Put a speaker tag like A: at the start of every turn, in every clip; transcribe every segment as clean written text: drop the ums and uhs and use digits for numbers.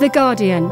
A: The Guardian.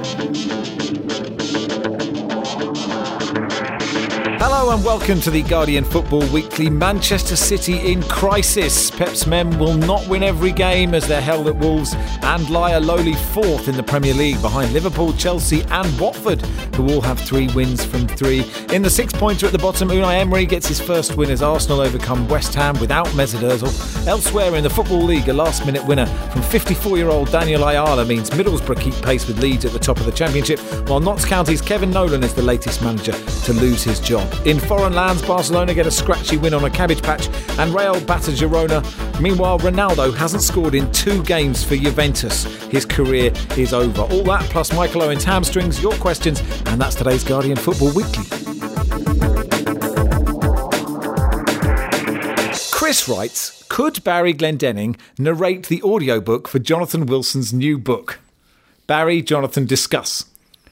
B: Hello and welcome to the Guardian Football Weekly. Manchester City in crisis. Pep's men will not win every game as they're held at Wolves and lie a lowly fourth in the Premier League behind Liverpool, Chelsea and Watford, who all have 3 wins from 3. In the 6-pointer at the bottom, Unai Emery gets his first win as Arsenal overcome West Ham without Mesut Ozil. Elsewhere in the Football League, a last-minute winner from 54-year-old Daniel Ayala means Middlesbrough keep pace with Leeds at the top of the Championship, while Notts County's Kevin Nolan is the latest manager to lose his job. In foreign lands, Barcelona get a scratchy win on a cabbage patch and Real batter Girona. Meanwhile, Ronaldo hasn't scored in 2 games for Juventus. His career is over. All that plus Michael Owen's hamstrings, your questions, and that's today's Guardian Football Weekly. Chris writes, could Barry Glendenning narrate the audiobook for Jonathan Wilson's new book? Barry, Jonathan, discuss.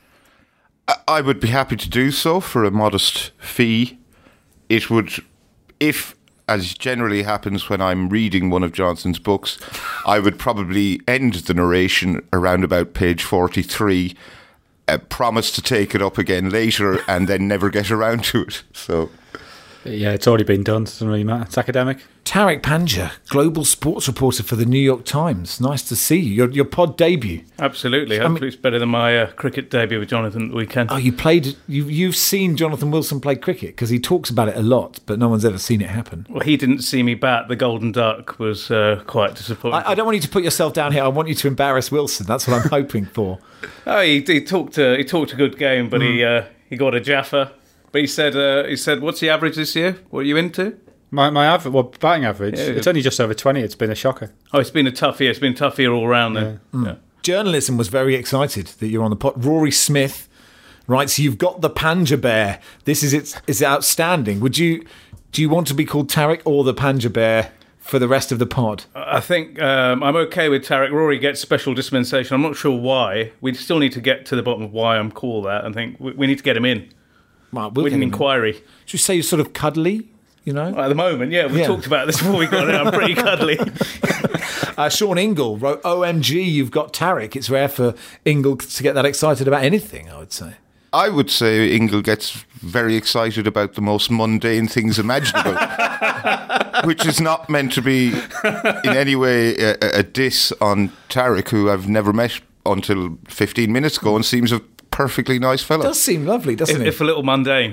C: I would be happy to do so for a modest fee. It would, if, as generally happens when I'm reading one of Johnson's books, I would probably end the narration around about page 43, promise to take it up again later and then never get around to it. So,
D: yeah, it's already been done. It doesn't really matter. It's academic.
B: Tariq Panja, global sports reporter for the New York Times. Nice to see you. Your pod debut.
E: Absolutely. Hopefully it's better than my cricket debut with Jonathan at the weekend.
B: Oh, you've seen Jonathan Wilson play cricket? Because he talks about it a lot, but no one's ever seen it happen.
E: Well, he didn't see me bat. The Golden Duck was quite disappointing.
B: I don't want you to put yourself down here. I want you to embarrass Wilson. That's what I'm hoping for.
E: Oh, he talked a good game, but he got a Jaffa. But he said, what's the average this year? What are you into?
D: My average, batting average, yeah. It's only just over 20. It's been a shocker.
E: Oh, it's been a tough year. It's been a tough year all round then.
B: Yeah. Yeah. Journalism was very excited that you're on the pod. Rory Smith writes, you've got the Panja Bear. This is outstanding. Do you want to be called Tariq or the Panja Bear for the rest of the pod?
E: I think I'm okay with Tariq. Rory gets special dispensation. I'm not sure why. We still need to get to the bottom of why I'm called that. I think we need to get him in.
B: Right,
E: with an inquiry.
B: Should we say you're sort of cuddly? You know?
E: At the moment, yeah. We talked about this before we got in. I'm pretty cuddly.
B: Sean Ingle wrote, OMG, you've got Tariq. It's rare for Ingle to get that excited about anything, I would say.
C: I would say Ingle gets very excited about the most mundane things imaginable, which is not meant to be in any way a diss on Tariq, who I've never met until 15 minutes ago and seems a perfectly nice fellow.
B: Does seem lovely, doesn't it?
E: If a little mundane.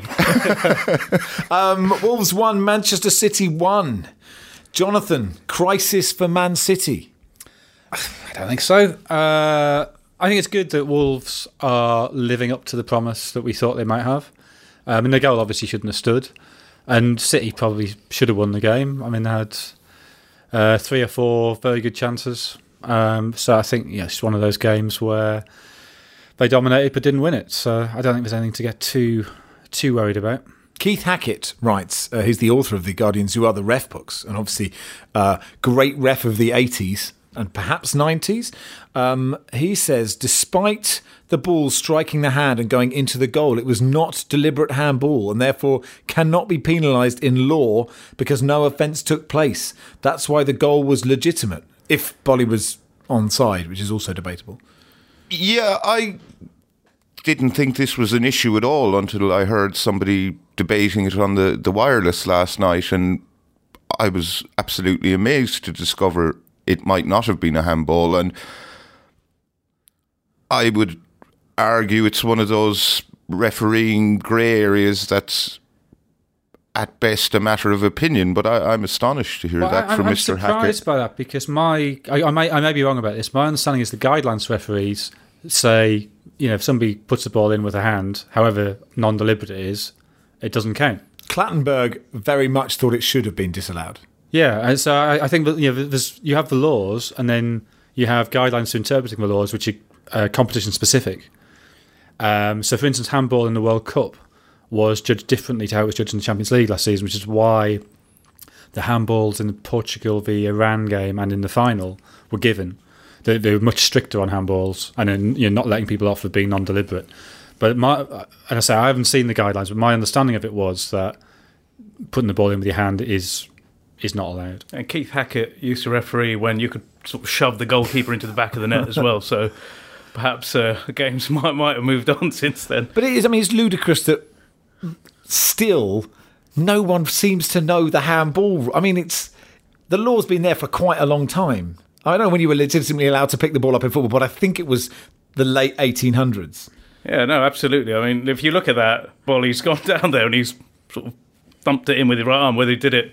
B: Wolves 1, Manchester City 1. Jonathan, crisis for Man City.
D: I don't think so. I think it's good that Wolves are living up to the promise that we thought they might have. The goal obviously shouldn't have stood. And City probably should have won the game. I mean, they had 3 or 4 very good chances. So I think it's one of those games where they dominated but didn't win it. So I don't think there's anything to get too worried about.
B: Keith Hackett writes, he's the author of the Guardian's Who Are the Ref books, and obviously great ref of the 80s and perhaps 90s. He says, despite the ball striking the hand and going into the goal, it was not deliberate handball and therefore cannot be penalised in law because no offence took place. That's why the goal was legitimate, if Bolly was onside, which is also debatable.
C: Yeah, I didn't think this was an issue at all until I heard somebody debating it on the wireless last night, and I was absolutely amazed to discover it might not have been a handball. And I would argue it's one of those refereeing grey areas that's at best a matter of opinion, but I'm astonished to hear that from Mr. Hackett.
D: I'm surprised by that because I may be wrong about this. My understanding is the guidelines referees say, if somebody puts the ball in with a hand, however non-deliberate it is, it doesn't count.
B: Clattenburg very much thought it should have been disallowed.
D: Yeah, and so I think that you have the laws, and then you have guidelines to interpreting the laws, which are competition specific. So, for instance, handball in the World Cup was judged differently to how it was judged in the Champions League last season, which is why the handballs in the Portugal v Iran game and in the final were given. They were much stricter on handballs, and then not letting people off for being non-deliberate. But I haven't seen the guidelines, but my understanding of it was that putting the ball in with your hand is not allowed.
E: And Keith Hackett used to referee when you could sort of shove the goalkeeper into the back of the net as well. So perhaps games might have moved on since then.
B: But it is. I mean, it's ludicrous that still no one seems to know the handball. I mean, the law's been there for quite a long time. I don't know when you were legitimately allowed to pick the ball up in football, but I think it was the late 1800s.
E: Yeah, no, absolutely. I mean, if you look at that, Bolly's gone down there and he's sort of thumped it in with his right arm, whether he did it,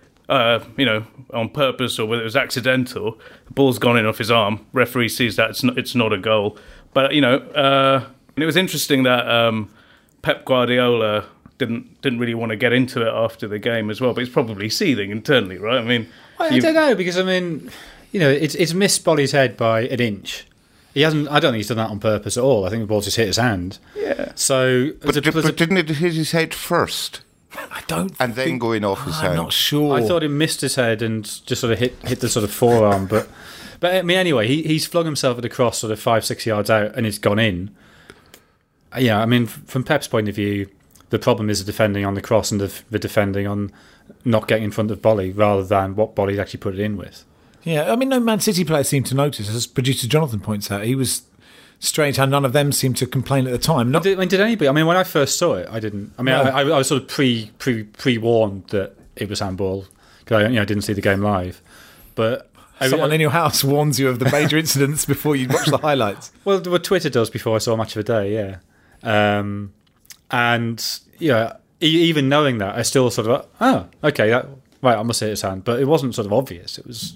E: on purpose or whether it was accidental. The ball's gone in off his arm. Referee sees that it's not a goal. But it was interesting that Pep Guardiola didn't really want to get into it after the game as well. But he's probably seething internally, right? I mean,
D: I don't know, because it's missed Bolly's head by an inch. He hasn't. I don't think he's done that on purpose at all. I think the ball just hit his hand.
E: Yeah.
C: So, but didn't it hit his head first?
B: I don't.
C: And then going off his hand.
B: I'm not sure.
D: I thought it missed his head and just sort of hit the sort of forearm. But I mean, anyway, he's flung himself at the cross sort of 5-6 yards out, and it's gone in. Yeah, I mean, from Pep's point of view, the problem is the defending on the cross and the defending on not getting in front of Bolly, rather than what Bolly's actually put it in with.
B: Yeah, I mean, no Man City players seem to notice, as producer Jonathan points out. He was strange how none of them seemed to complain at the time.
D: Did anybody? I mean, when I first saw it, I didn't. I mean, no. I was sort of pre-warned that it was handball because I didn't see the game live. But
B: someone in your house warns you of the major incidents before you watch the highlights.
D: Well, what Twitter does before I saw Match of the Day, yeah. And even knowing that, I still sort of okay, right, I must hit his hand, but it wasn't sort of obvious. It was.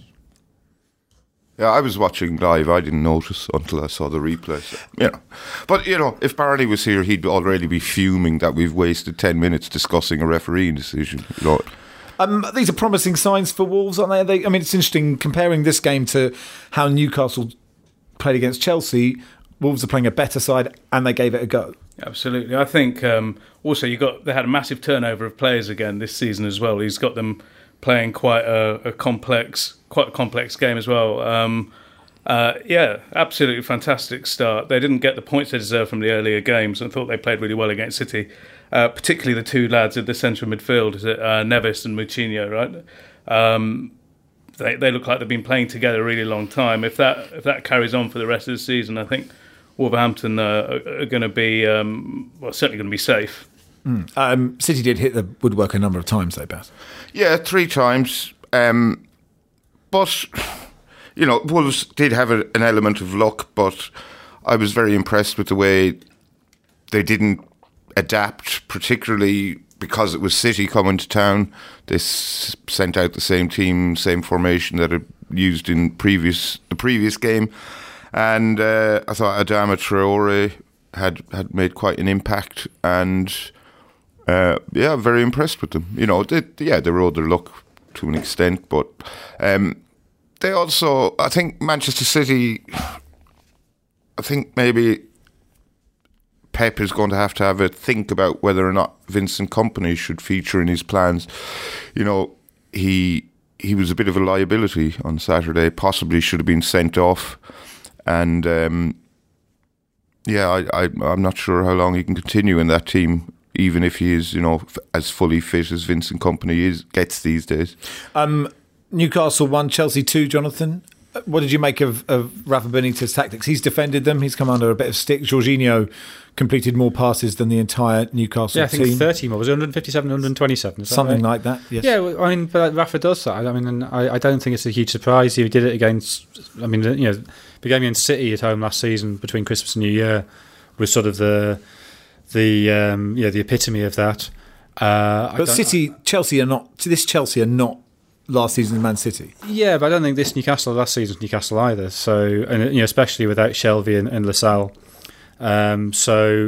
C: Yeah, I was watching live. I didn't notice until I saw the replay. So, but if Barney was here, he'd already be fuming that we've wasted 10 minutes discussing a refereeing decision.
B: These are promising signs for Wolves, aren't they? I mean, it's interesting comparing this game to how Newcastle played against Chelsea. Wolves are playing a better side, and they gave it a go.
E: Absolutely, I think also they had a massive turnover of players again this season as well. He's got them playing quite a complex game as well. Absolutely fantastic start. They didn't get the points they deserved from the earlier games, and I thought they played really well against City, particularly the two lads at the centre of midfield, Neves and Moutinho, right? They look like they've been playing together a really long time. If that carries on for the rest of the season, I think Wolverhampton are going to be certainly going to be safe.
B: City did hit the woodwork a number of times, though, Baz.
C: Yeah, 3 times. But, Wolves did have an element of luck, but I was very impressed with the way they didn't adapt, particularly because it was City coming to town. They sent out the same team, same formation that it used in the previous game. And I thought Adama Traore had made quite an impact, and very impressed with them. They rode their luck to an extent, but they also, I think Manchester City, I think maybe Pep is going to have a think about whether or not Vincent Kompany should feature in his plans. He was a bit of a liability on Saturday, possibly should have been sent off, and I'm not sure how long he can continue in that team, even if he is, as fully fit as Vincent Kompany gets these days.
B: Newcastle 1, Chelsea 2, Jonathan. What did you make of Rafa Benitez's tactics? He's defended them. He's come under a bit of stick. Jorginho completed more passes than the entire Newcastle team.
D: Yeah, I think 30 more. Was it 157, 127? Is that
B: something
D: right?
B: like that, yes.
D: Yeah, I mean, but Rafa does that. I mean, I don't think it's a huge surprise. He did it against, the game against City at home last season between Christmas and New Year was sort of the epitome of that.
B: But Chelsea are not last season's Man City.
D: Yeah, but I don't think this Newcastle last season's Newcastle either. So, and especially without Shelvey and Lascelles. So,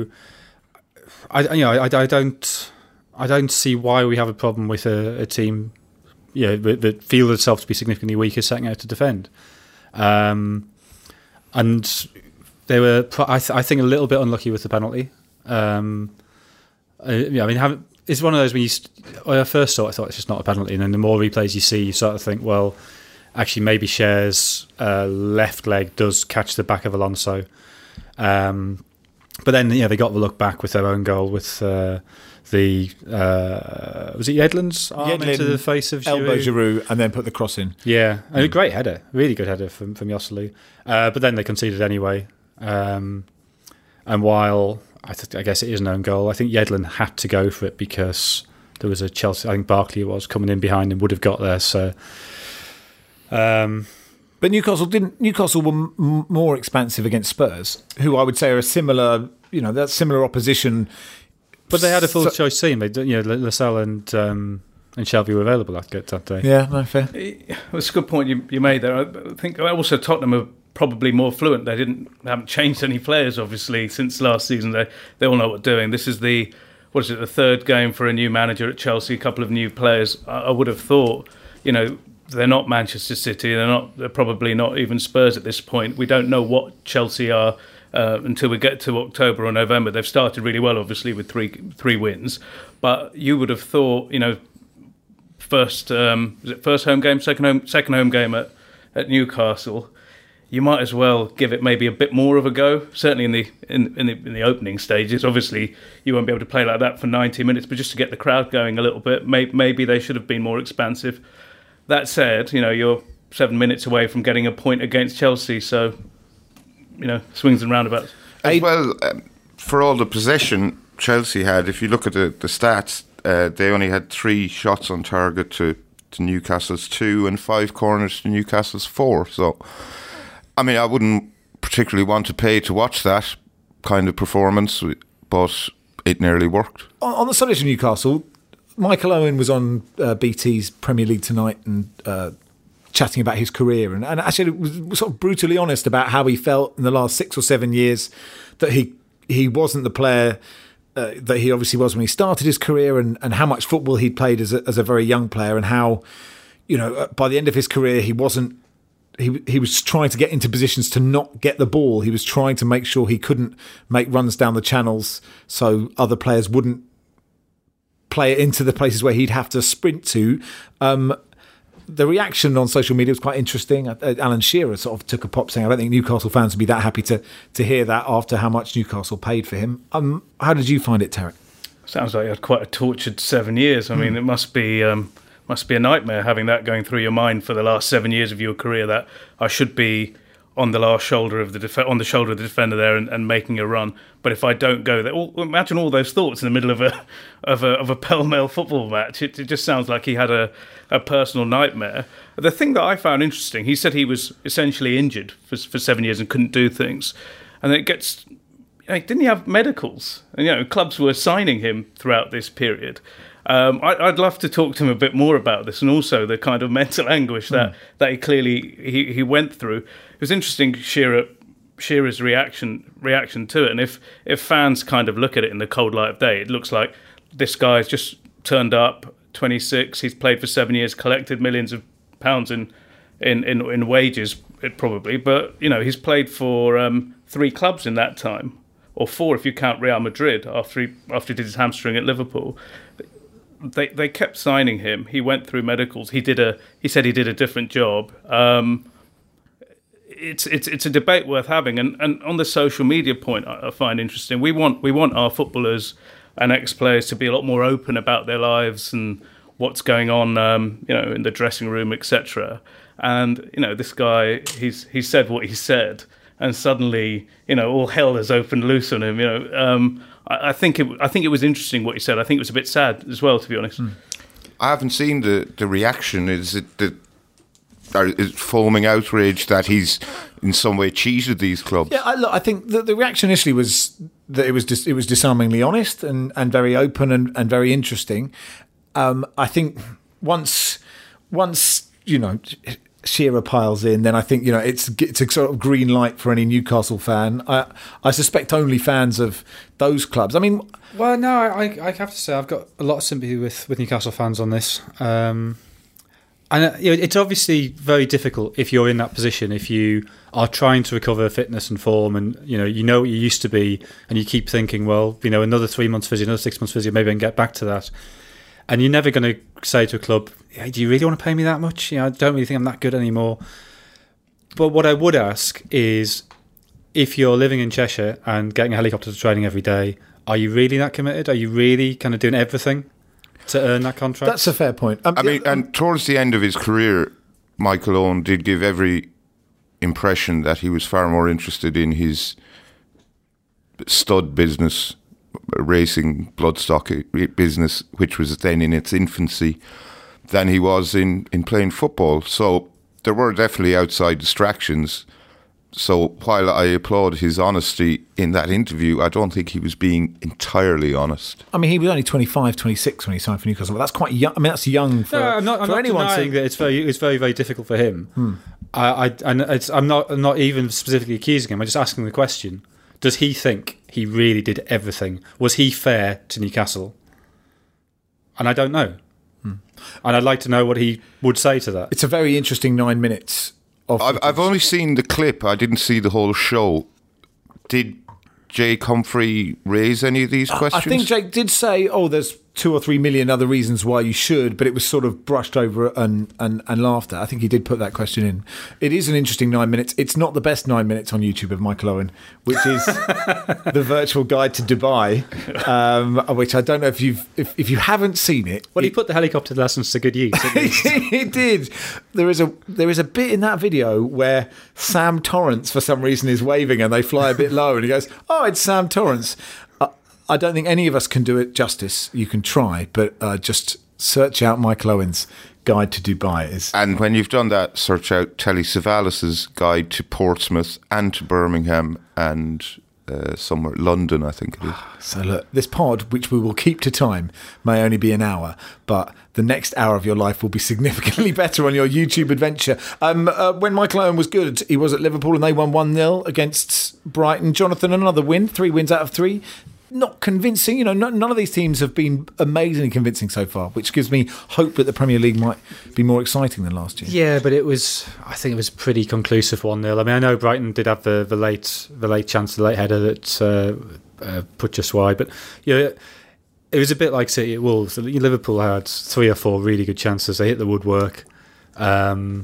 D: I don't see why we have a problem with a team, that feel itself to be significantly weaker setting out to defend. And they were, I think, a little bit unlucky with the penalty. It's one of those when I first saw it, I thought it's just not a penalty, and then the more replays you see, you sort of think, well, actually maybe Cher's left leg does catch the back of Alonso. But then they got the look back with their own goal with was it Yedlin's arm into the face of Giroud?
B: Elbow Giroud, and then put the cross in.
D: Yeah, a great header, really good header from Joselu. But then they conceded anyway. And while I guess it is an own goal, I think Yedlin had to go for it because there was a Chelsea. I think Barkley was coming in behind and would have got there. So,
B: but Newcastle were more expansive against Spurs, who I would say are a similar, that similar opposition.
D: But they had a full choice team. Lascelles and Shelby were available that day.
B: Yeah, no, fair.
E: It's a good point you made there. I think also Tottenham are probably more fluent. They haven't changed any players, obviously, since last season. They all know what they're doing. This is the third game for a new manager at Chelsea, a couple of new players. I would have thought, they're not Manchester City. They're probably not even Spurs at this point. We don't know what Chelsea are until we get to October or November. They've started really well, obviously, with three wins. But you would have thought, first home game, second home game at Newcastle. You might as well give it maybe a bit more of a go. Certainly in the opening stages. Obviously, you won't be able to play like that for 90 minutes, but just to get the crowd going a little bit, maybe they should have been more expansive. That said, you're 7 minutes away from getting a point against Chelsea, so swings and roundabouts.
C: Well, for all the possession Chelsea had, if you look at the stats, they only had 3 shots on target to Newcastle's 2 and 5 corners to Newcastle's 4. So, I mean, I wouldn't particularly want to pay to watch that kind of performance, but it nearly worked.
B: On the subject of Newcastle, Michael Owen was on BT's Premier League Tonight and chatting about his career, and actually was sort of brutally honest about how he felt in the last 6 or 7 years that he wasn't the player that he obviously was when he started his career, and how much football he'd played as a very young player, and how by the end of his career he wasn't. He was trying to get into positions to not get the ball. He was trying to make sure he couldn't make runs down the channels so other players wouldn't play it into the places where he'd have to sprint to. The reaction on social media was quite interesting. Alan Shearer sort of took a pop saying, I don't think Newcastle fans would be that happy to hear that after how much Newcastle paid for him. How did you find it, Tarek?
E: Sounds like you had quite a tortured 7 years. I mean, it must be a nightmare having that going through your mind for the last 7 years of your career, that I should be on the shoulder of the defender there and making a run. But if I don't go there, imagine all those thoughts in the middle of a pell-mell football match. It just sounds like he had a personal nightmare. The thing that I found interesting, he said he was essentially injured for 7 years and couldn't do things. And then it gets... didn't he have medicals? And, clubs were signing him throughout this period. I'd love to talk to him a bit more about this, and also the kind of mental anguish that he clearly he went through. It was interesting, Shearer's reaction to it, and if fans kind of look at it in the cold light of day, it looks like this guy's just turned up, 26, he's played for 7 years, collected millions of pounds in wages, probably, but he's played for 3 clubs in that time, or 4 if you count Real Madrid after he did his hamstring at Liverpool. They kept signing him. He went through medicals. He said he did a different job. It's a debate worth having. And on the social media point, I find interesting. We want our footballers and ex-players to be a lot more open about their lives and what's going on, in the dressing room, etc. And this guy, he said what he said, and suddenly, all hell has opened loose on him. I think it was interesting what he said. I think it was a bit sad as well, to be honest.
C: I haven't seen the reaction. Is it foaming outrage that he's in some way cheated these clubs?
B: Yeah, I think the reaction initially was that it was disarmingly honest and very open and very interesting. I think once Shearer piles in, then I think it's a sort of green light for any Newcastle fan. I suspect only fans of those clubs. I mean,
D: well, no, I have to say I've got a lot of sympathy with Newcastle fans on this, and it's obviously very difficult if you're in that position, if you are trying to recover fitness and form, and you know what you used to be, and you keep thinking, well, another 3 months physio, another 6 months physio, maybe I can get back to that. And you're never going to say to a club, hey, do you really want to pay me that much? I don't really think I'm that good anymore. But what I would ask is, if you're living in Cheshire and getting a helicopter to training every day, are you really that committed? Are you really kind of doing everything to earn that contract?
B: That's a fair point.
C: I mean, and towards the end of his career, Michael Owen did give every impression that he was far more interested in his stud business, racing bloodstock business, which was then in its infancy, than he was in playing football. So there were definitely outside distractions. So while I applaud his honesty in that interview, I don't think he was being entirely honest.
B: I mean, he was only 25, 26 when he signed for Newcastle, but that's quite young. I mean, that's young for,
D: I'm not
B: anyone
D: denying that it's very, very difficult for him. I'm not even specifically accusing him. I'm just asking the question: does he think he really did everything? Was he fair to Newcastle? And I don't know. And I'd like to know what he would say to that.
B: It's a very interesting 9 minutes.
C: I've only seen the clip. I didn't see the whole show. Did Jake Humphrey raise any of these questions?
B: I think Jake did say, there's 2 or 3 million other reasons why you should, but it was sort of brushed over and laughed at. I think he did put that question in. It is an interesting 9 minutes. It's not the best 9 minutes on YouTube of Michael Owen, which is the virtual guide to Dubai, which I don't know if you haven't seen it.
D: Well, he put the helicopter lessons to good use.
B: He did. There is a bit in that video where Sam Torrance, for some reason, is waving and they fly a bit low, and he goes, "Oh, it's Sam Torrance." I don't think any of us can do it justice. You can try, but just search out Michael Owen's Guide to Dubai.
C: And when you've done that, search out Telly Savalas's Guide to Portsmouth and to Birmingham and somewhere, London, I think it is.
B: So look, this pod, which we will keep to time, may only be an hour, but the next hour of your life will be significantly better on your YouTube adventure. When Michael Owen was good, he was at Liverpool and they won 1-0 against Brighton. Jonathan, another win, 3 wins out of 3. Not convincing, none of these teams have been amazingly convincing so far, which gives me hope that the Premier League might be more exciting than last year.
D: Yeah, but I think it was pretty conclusive 1-0. I mean, I know Brighton did have the late chance, the late header that put just wide, but it was a bit like City at Wolves. Liverpool had 3 or 4 really good chances. They hit the woodwork. They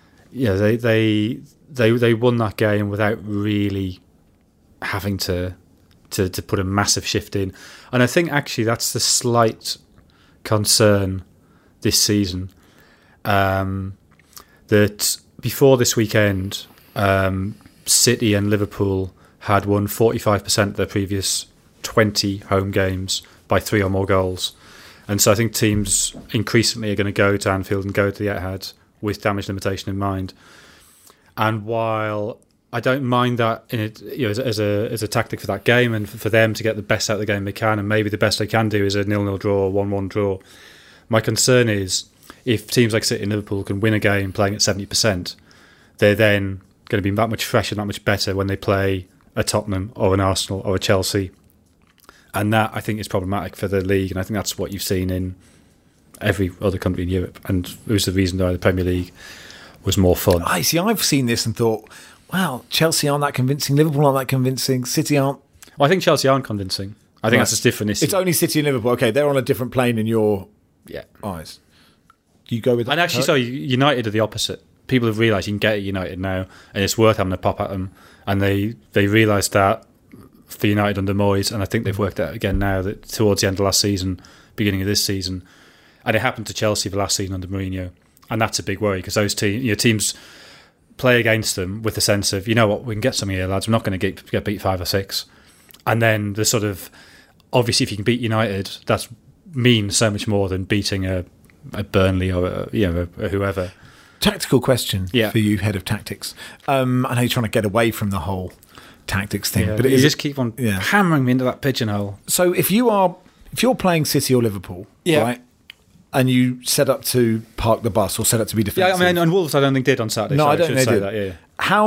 D: won that game without really having to put a massive shift in. And I think actually that's the slight concern this season. That before this weekend, City and Liverpool had won 45% of their previous 20 home games by 3 or more goals. And so I think teams increasingly are going to go to Anfield and go to the Etihad with damage limitation in mind. And while I don't mind that as a tactic for that game and for them to get the best out of the game they can, and maybe the best they can do is a 0-0 draw or 1-1 draw. My concern is if teams like City and Liverpool can win a game playing at 70%, they're then going to be that much fresher, that much better when they play a Tottenham or an Arsenal or a Chelsea. And that, I think, is problematic for the league, and I think that's what you've seen in every other country in Europe, and it was the reason why the Premier League was more fun.
B: I've seen this and thought, wow, Chelsea aren't that convincing, Liverpool aren't that convincing, City aren't.
D: Well, I think Chelsea aren't convincing. I think that's a different issue.
B: It's only City and Liverpool. Okay, they're on a different plane in your eyes. Do you go with that?
D: And actually, so United are the opposite. People have realised you can get at United now, and it's worth having a pop at them. And they realised that for United under Moyes, and I think they've worked out again now that towards the end of last season, beginning of this season, and it happened to Chelsea the last season under Mourinho, and that's a big worry because those teams play against them with the sense of, we can get some here, lads. We're not going to get beat 5 or 6, and then the sort of obviously if you can beat United, that means so much more than beating a Burnley or a whoever.
B: Tactical question for you, head of tactics. I know you're trying to get away from the whole tactics thing, but
D: you just keep on hammering me into that pigeonhole.
B: So if you're playing City or Liverpool, right, and you set up to park the bus or set up to be defensive,
D: and Wolves I don't think did on Saturday.
B: No,
D: so
B: I don't think they did.
D: That, yeah.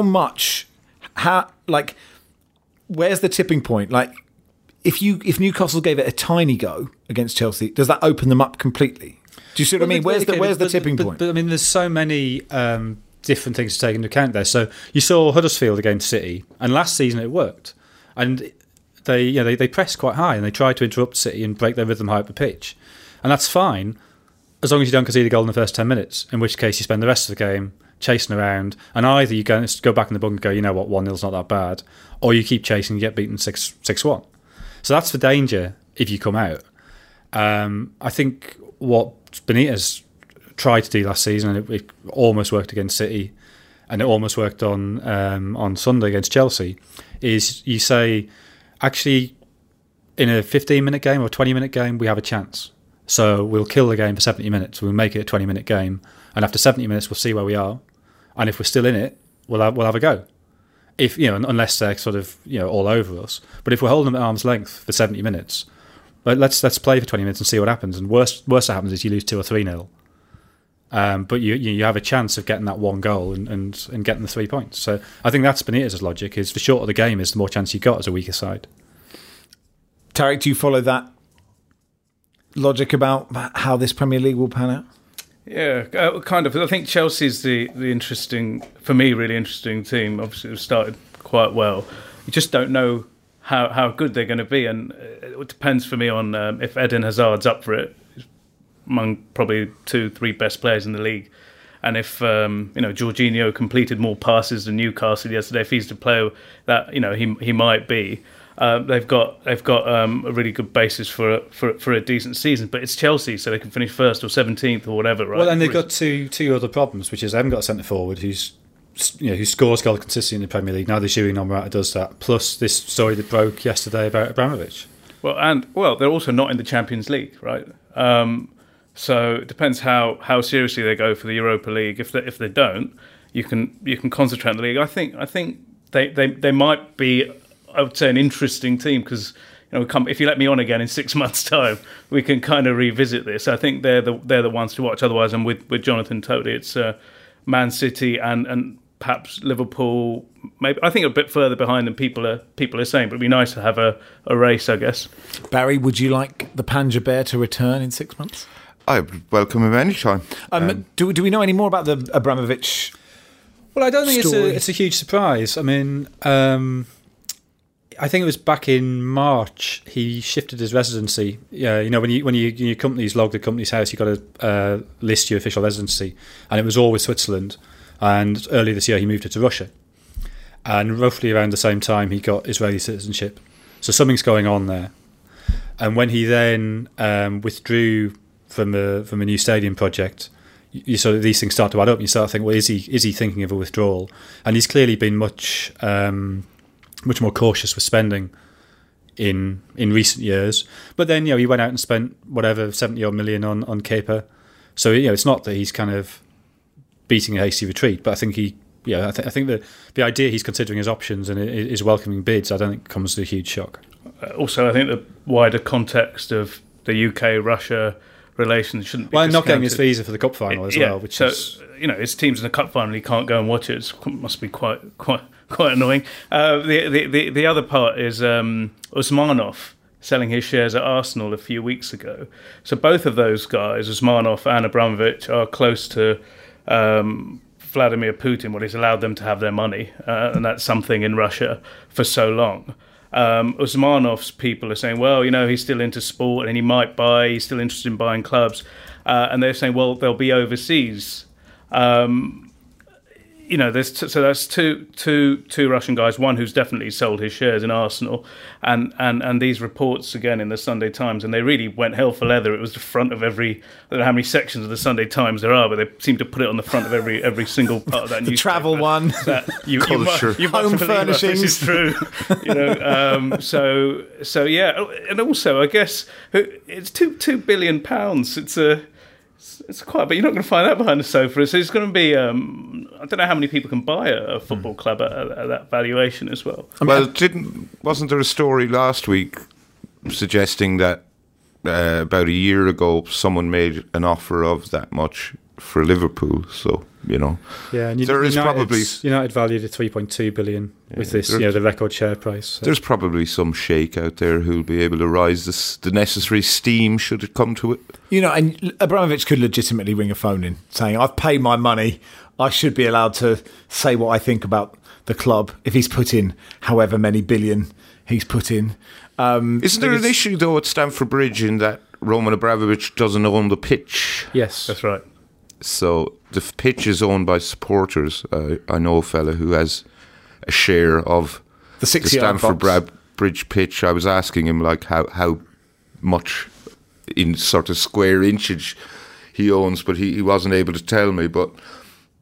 B: Where's the tipping point? Like, if Newcastle gave it a tiny go against Chelsea, does that open them up completely? Do you see what I mean? Where's the tipping point?
D: But I mean, there's so many different things to take into account there. So you saw Huddersfield against City, and last season it worked, and they pressed quite high and they tried to interrupt City and break their rhythm high up the pitch, and that's fine as long as you don't concede a goal in the first 10 minutes. In which case you spend the rest of the game chasing around, and either you go back in the book and go, 1-0's not that bad, or you keep chasing and get beaten 6-1. So that's the danger if you come out. I think what Benitez tried to do last season, and it almost worked against City, and it almost worked on Sunday against Chelsea, is you say, actually, in a 15-minute game or a 20-minute game, we have a chance. So we'll kill the game for 70 minutes. We'll make it a 20-minute game, and after 70 minutes, we'll see where we are. And if we're still in it, we'll have a go. If unless they're sort of all over us. But if we're holding them at arm's length for 70 minutes, let's play for 20 minutes and see what happens. And worst that happens is you lose 2 or 3-0. But you have a chance of getting that one goal and getting the 3 points. So I think that's Benitez's logic: is the shorter the game is, the more chance you got as a weaker side.
B: Tarek, do you follow that logic about how this Premier League will pan out?
E: Yeah, kind of. I think Chelsea's the interesting, for me, really interesting team. Obviously, it started quite well. You just don't know how good they're going to be, and it depends for me on if Eden Hazard's up for it. He's among probably 2-3 best players in the league, and if Jorginho completed more passes than Newcastle yesterday, if he's the player that he might be. They've got a really good basis for a decent season, but it's Chelsea, so they can finish first or 17th or whatever, right?
D: Well, and they've got two other problems, which is they haven't got a centre forward who scores goals consistently in the Premier League. Now they're shooting Morata does that. Plus this story that broke yesterday about Abramovich.
E: Well, they're also not in the Champions League, right? So it depends how seriously they go for the Europa League. If they don't, you can concentrate on the league. I think they might be, I would say, an interesting team because if you let me on again in 6 months' time, we can kind of revisit this. I think they're the ones to watch. Otherwise, I'm with Jonathan totally. It's Man City and perhaps Liverpool. Maybe I think a bit further behind than people are saying. But it'd be nice to have a race, I guess.
B: Barry, would you like the Panja Bear to return in 6 months?
C: I would welcome him anytime.
B: Do we know any more about the Abramovich?
D: Well, I don't think
B: story?
D: it's a huge surprise. I mean, I think it was back in March he shifted his residency. Yeah, when your company's logged at company's house, you've got to list your official residency, and it was always Switzerland. And earlier this year, he moved it to Russia, and roughly around the same time, he got Israeli citizenship. So something's going on there. And when he then withdrew from a new stadium project, you sort of these things start to add up. You start to think, well, is he thinking of a withdrawal? And he's clearly been much more cautious with spending in recent years. But then he went out and spent whatever 70-odd million on Kepa. So it's not that he's kind of beating a hasty retreat. But I think I think the idea he's considering his options and is welcoming bids, I don't think comes as a huge shock.
E: Also, I think the wider context of the UK-Russia relations shouldn't be discounted.
D: Not getting his visa for the cup final as well, which is his team's in the cup final, he can't go and watch it. It must be quite annoying. The other part is Usmanov selling his shares at Arsenal a few weeks ago. So both of those guys, Usmanov and Abramovich, are close to Vladimir Putin. Well, he's allowed them to have their money, and that's something in Russia for so long. Usmanov's people are saying, well, he's still into sport and he's still interested in buying clubs. And they're saying, well, they'll be overseas. That's two Russian guys, one who's definitely sold his shares in Arsenal, and these reports again in the Sunday Times, and they really went hell for leather. It was the front of every, I don't know how many sections of the Sunday Times there are, but they seem to put it on the front of every single part of that
B: the travel one,
E: you
B: home furnishings.
E: This is true. So yeah, and also I guess it's £2 billion. It's quite, but you're not going to find that behind the sofa. So it's going to be, I don't know how many people can buy a football club at that valuation as well.
C: Wasn't there a story last week suggesting that about a year ago someone made an offer of that much for Liverpool? So
D: yeah, and
C: there is probably
D: United valued at 3.2 billion with this, the record share price. So.
C: There's probably some sheikh out there who'll be able to rise the necessary steam should it come to it.
B: And Abramovich could legitimately ring a phone in saying, "I've paid my money. I should be allowed to say what I think about the club." If he's put in however many billion he's put in,
C: isn't there an issue though at Stamford Bridge in that Roman Abramovich doesn't own the pitch?
D: Yes,
E: that's right.
C: So the pitch is owned by supporters. I know a fella who has a share of the Stamford Bridge pitch. I was asking him how much in sort of square inchage he owns, but he wasn't able to tell me. But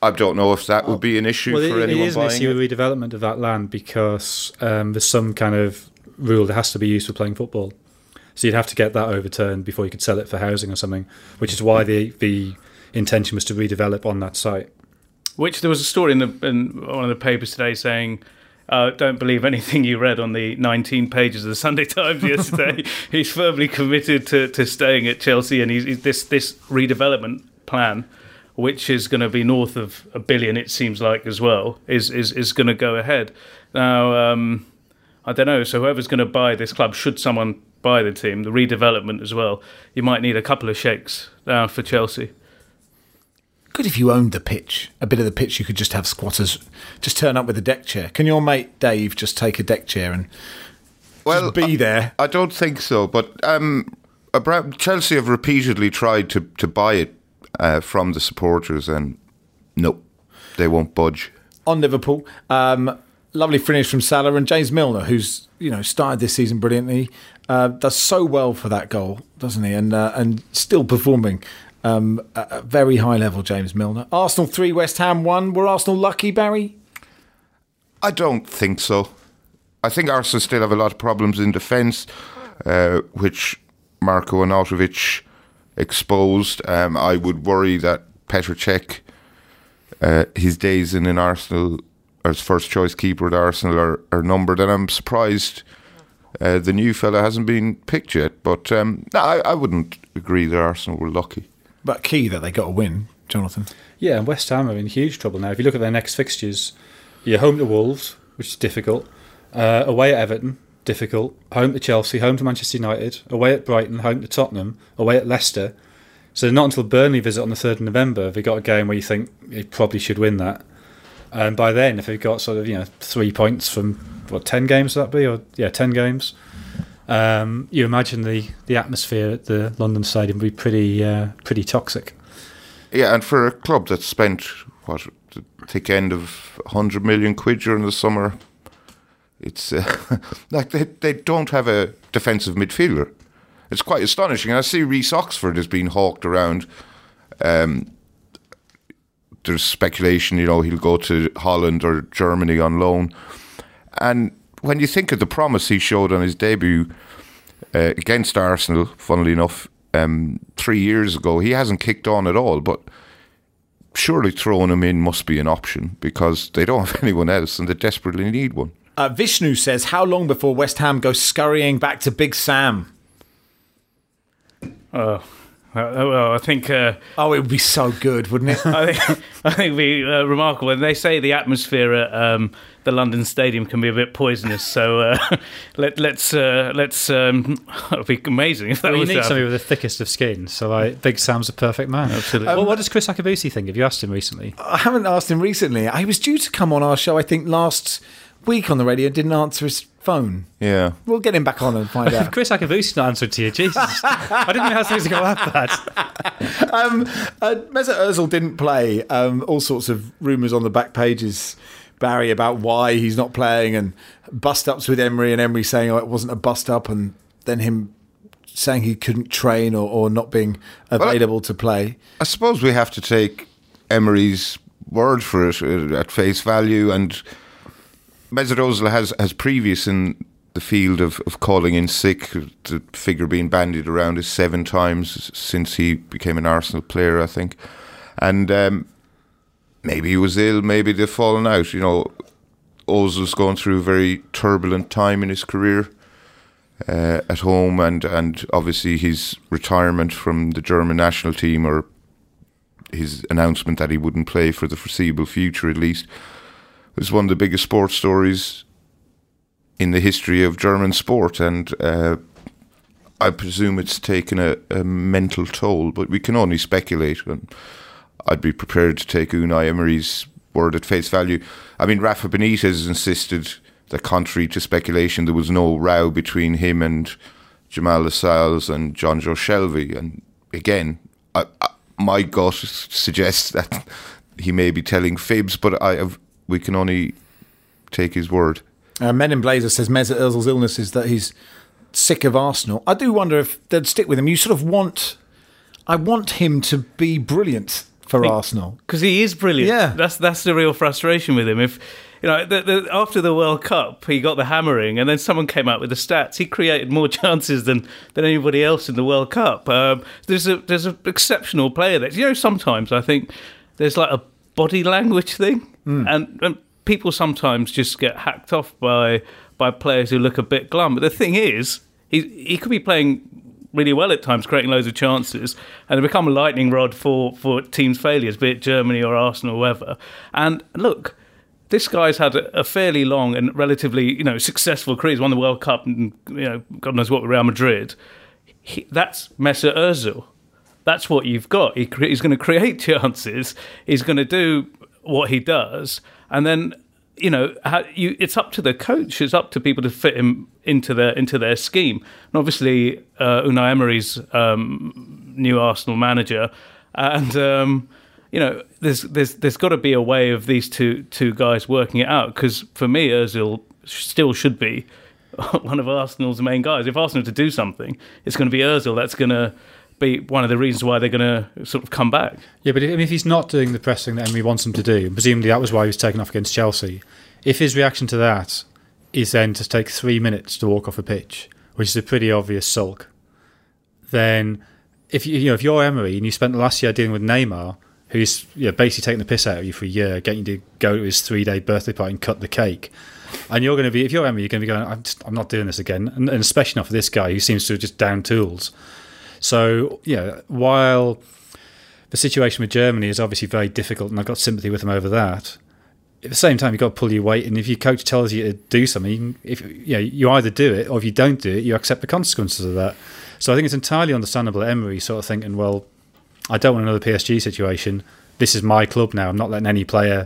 C: I don't know if that would be an issue for anyone
D: it is an
C: buying
D: issue
C: it.
D: with redevelopment of that land because there's some kind of rule that has to be used for playing football. So you'd have to get that overturned before you could sell it for housing or something, which is why the intention was to redevelop on that site.
E: Which there was a story in one of the papers today saying, don't believe anything you read on the 19 pages of the Sunday Times yesterday. He's firmly committed to staying at Chelsea, and he's this redevelopment plan, which is going to be north of $1 billion, it seems like, as well, is going to go ahead. Now, I don't know, so whoever's going to buy this club, should someone buy the team, the redevelopment as well, you might need a couple of shakes down for Chelsea.
B: Good if you owned the pitch, a bit of the pitch. You could just have squatters just turn up with a deck chair. Can your mate Dave just take a deck chair and just be there?
C: I don't think so, but Chelsea have repeatedly tried to buy it from the supporters, and no, they won't budge.
B: On Liverpool, lovely finish from Salah, and James Milner, who's started this season brilliantly, does so well for that goal, doesn't he? And still performing. At a very high level, James Milner. Arsenal 3, West Ham 1. Were Arsenal lucky, Barry?
C: I don't think so. I think Arsenal still have a lot of problems in defence, which Marko Arnautovic exposed. I would worry that Petr Cech, his days in Arsenal as first choice keeper at Arsenal are numbered, and I'm surprised the new fella hasn't been picked yet. But I wouldn't agree that Arsenal were lucky.
B: But key that they got a win, Jonathan.
D: Yeah, and West Ham are in huge trouble now. If you look at their next fixtures, you're home to Wolves, which is difficult, away at Everton, difficult, home to Chelsea, home to Manchester United, away at Brighton, home to Tottenham, away at Leicester. So not until Burnley visit on the 3rd of November have they got a game where you think they probably should win that. And by then, if they've got sort of 3 points from 10 games, would that be? Or 10 games. You imagine the atmosphere at the London Stadium would be pretty toxic.
C: Yeah, and for a club that spent the thick end of 100 million quid during the summer, it's like they don't have a defensive midfielder. It's quite astonishing. And I see Reece Oxford has been hawked around. There's speculation, he'll go to Holland or Germany on loan. And when you think of the promise he showed on his debut against Arsenal, funnily enough, 3 years ago, he hasn't kicked on at all. But surely throwing him in must be an option because they don't have anyone else and they desperately need one.
B: Vishnu says, how long before West Ham go scurrying back to Big Sam?
E: Well, I think...
B: it would be so good, wouldn't it?
E: I think it'd be remarkable. And they say the atmosphere at the London Stadium can be a bit poisonous, so let's it'd be amazing if that was
D: you need somebody with the thickest of skin, so Big Sam's a perfect man.
E: Absolutely.
D: What does Chris Akabusi think? Have you asked him recently?
B: I haven't asked him recently. He was due to come on our show, I think, last week on the radio, didn't answer his phone.
C: Yeah.
B: We'll get him back on and find out.
D: If Chris Akabusi's not answered to you, Jesus. I didn't know how things go that bad.
B: Mesut Ozil didn't play. All sorts of rumours on the back pages, Barry, about why he's not playing, and bust-ups with Emery, and Emery saying it wasn't a bust-up, and then him saying he couldn't train or not being available to play. I
C: suppose we have to take Emery's word for it at face value, and Mesut Ozil has previous in the field of calling in sick. The figure being bandied around is 7 times since he became an Arsenal player, I think. And maybe he was ill, maybe they've fallen out. Ozil's going through a very turbulent time in his career at home, and obviously his retirement from the German national team, or his announcement that he wouldn't play for the foreseeable future at least, was one of the biggest sports stories in the history of German sport, and I presume it's taken a mental toll, but we can only speculate, and I'd be prepared to take Unai Emery's word at face value. I mean, Rafa Benitez insisted that, contrary to speculation, there was no row between him and Jamal Lascelles and Jonjo Shelvey, and again, my gut suggests that he may be telling fibs, but we can only take his word.
B: Men in Blazer says Mesut Ozil's illness is that he's sick of Arsenal. I do wonder if they'd stick with him. I want him to be brilliant for Arsenal.
E: Because he is brilliant.
B: Yeah.
E: That's the real frustration with him. If after the World Cup, he got the hammering, and then someone came out with the stats. He created more chances than anybody else in the World Cup. There's an exceptional player there. Sometimes I think there's like a body language thing, and people sometimes just get hacked off by players who look a bit glum. But the thing is, he could be playing really well at times, creating loads of chances, and they become a lightning rod for teams' failures, be it Germany or Arsenal or whoever. And look, this guy's had a fairly long and relatively, successful career. He's won the World Cup and, God knows what with Real Madrid. That's Mesut Ozil. That's what you've got. He's going to create chances. He's going to do what he does. And then, it's up to the coach. It's up to people to fit him into their scheme. And obviously, Unai Emery's new Arsenal manager. And, there's got to be a way of these two guys working it out. Because for me, Ozil still should be one of Arsenal's main guys. If Arsenal are to do something, it's going to be Ozil. That's going to be one of the reasons why they're going to sort of come back.
D: Yeah, but if he's not doing the pressing that Emery wants him to do, and presumably that was why he was taken off against Chelsea, if his reaction to that is then to take 3 minutes to walk off a pitch, which is a pretty obvious sulk, then if you're Emery and you spent the last year dealing with Neymar, who's basically taking the piss out of you for a year, getting you to go to his 3-day birthday party and cut the cake, and you're going to be, if you're Emery, you're going to be going, I'm not doing this again, and especially not for this guy who seems to have just down tools. So, while the situation with Germany is obviously very difficult, and I've got sympathy with them over that, at the same time, you've got to pull your weight, and if your coach tells you to do something, you either do it, or if you don't do it, you accept the consequences of that. So I think it's entirely understandable that Emery sort of thinking, well, I don't want another PSG situation. This is my club now. I'm not letting any player,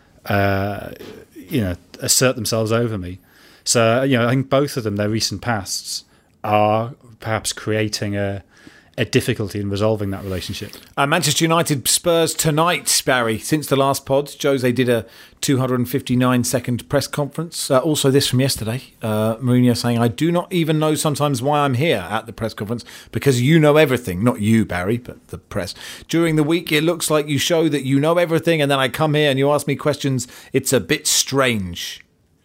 D: assert themselves over me. So, I think both of them, their recent pasts, are perhaps creating a difficulty in resolving that relationship.
B: Manchester United Spurs tonight, Barry. Since the last pod, Jose did a 259-second press conference. Also this from yesterday, Mourinho saying, I do not even know sometimes why I'm here at the press conference, because you know everything. Not you, Barry, but the press. During the week, it looks like you show that you know everything, and then I come here and you ask me questions. It's a bit strange.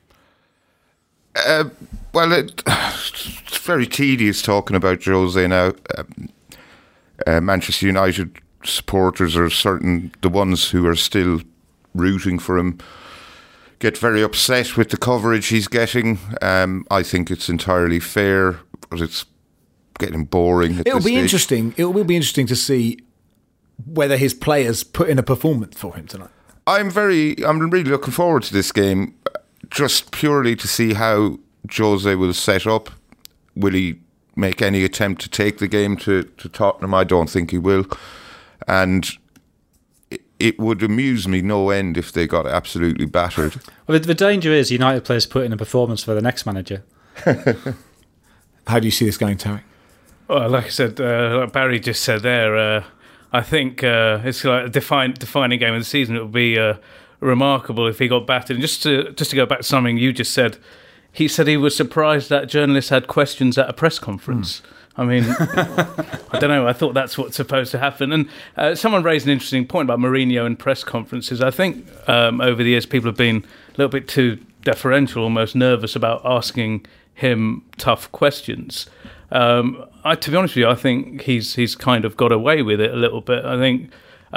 C: It's very tedious talking about Jose now. Manchester United supporters are the ones who are still rooting for him, get very upset with the coverage he's getting. I think it's entirely fair, but it's getting boring at
B: It'll
C: this
B: be
C: stage.
B: interesting. It will be interesting to see whether his players put in a performance for him tonight.
C: I'm really looking forward to this game, just purely to see how Jose will set up. Will he make any attempt to take the game to Tottenham? I don't think he will. And it would amuse me no end if they got absolutely battered.
D: Well, the danger is United players put in a performance for the next manager.
B: How do you see this going, Tarek?
E: Well, like I said, like Barry just said there, I think it's like a defining game of the season. It would be remarkable if he got battered. And just to go back to something you just said, he said he was surprised that journalists had questions at a press conference. I mean, I don't know. I thought that's what's supposed to happen. And someone raised an interesting point about Mourinho and press conferences. I think over the years people have been a little bit too deferential, almost nervous about asking him tough questions. To be honest with you, I think he's kind of got away with it a little bit. I think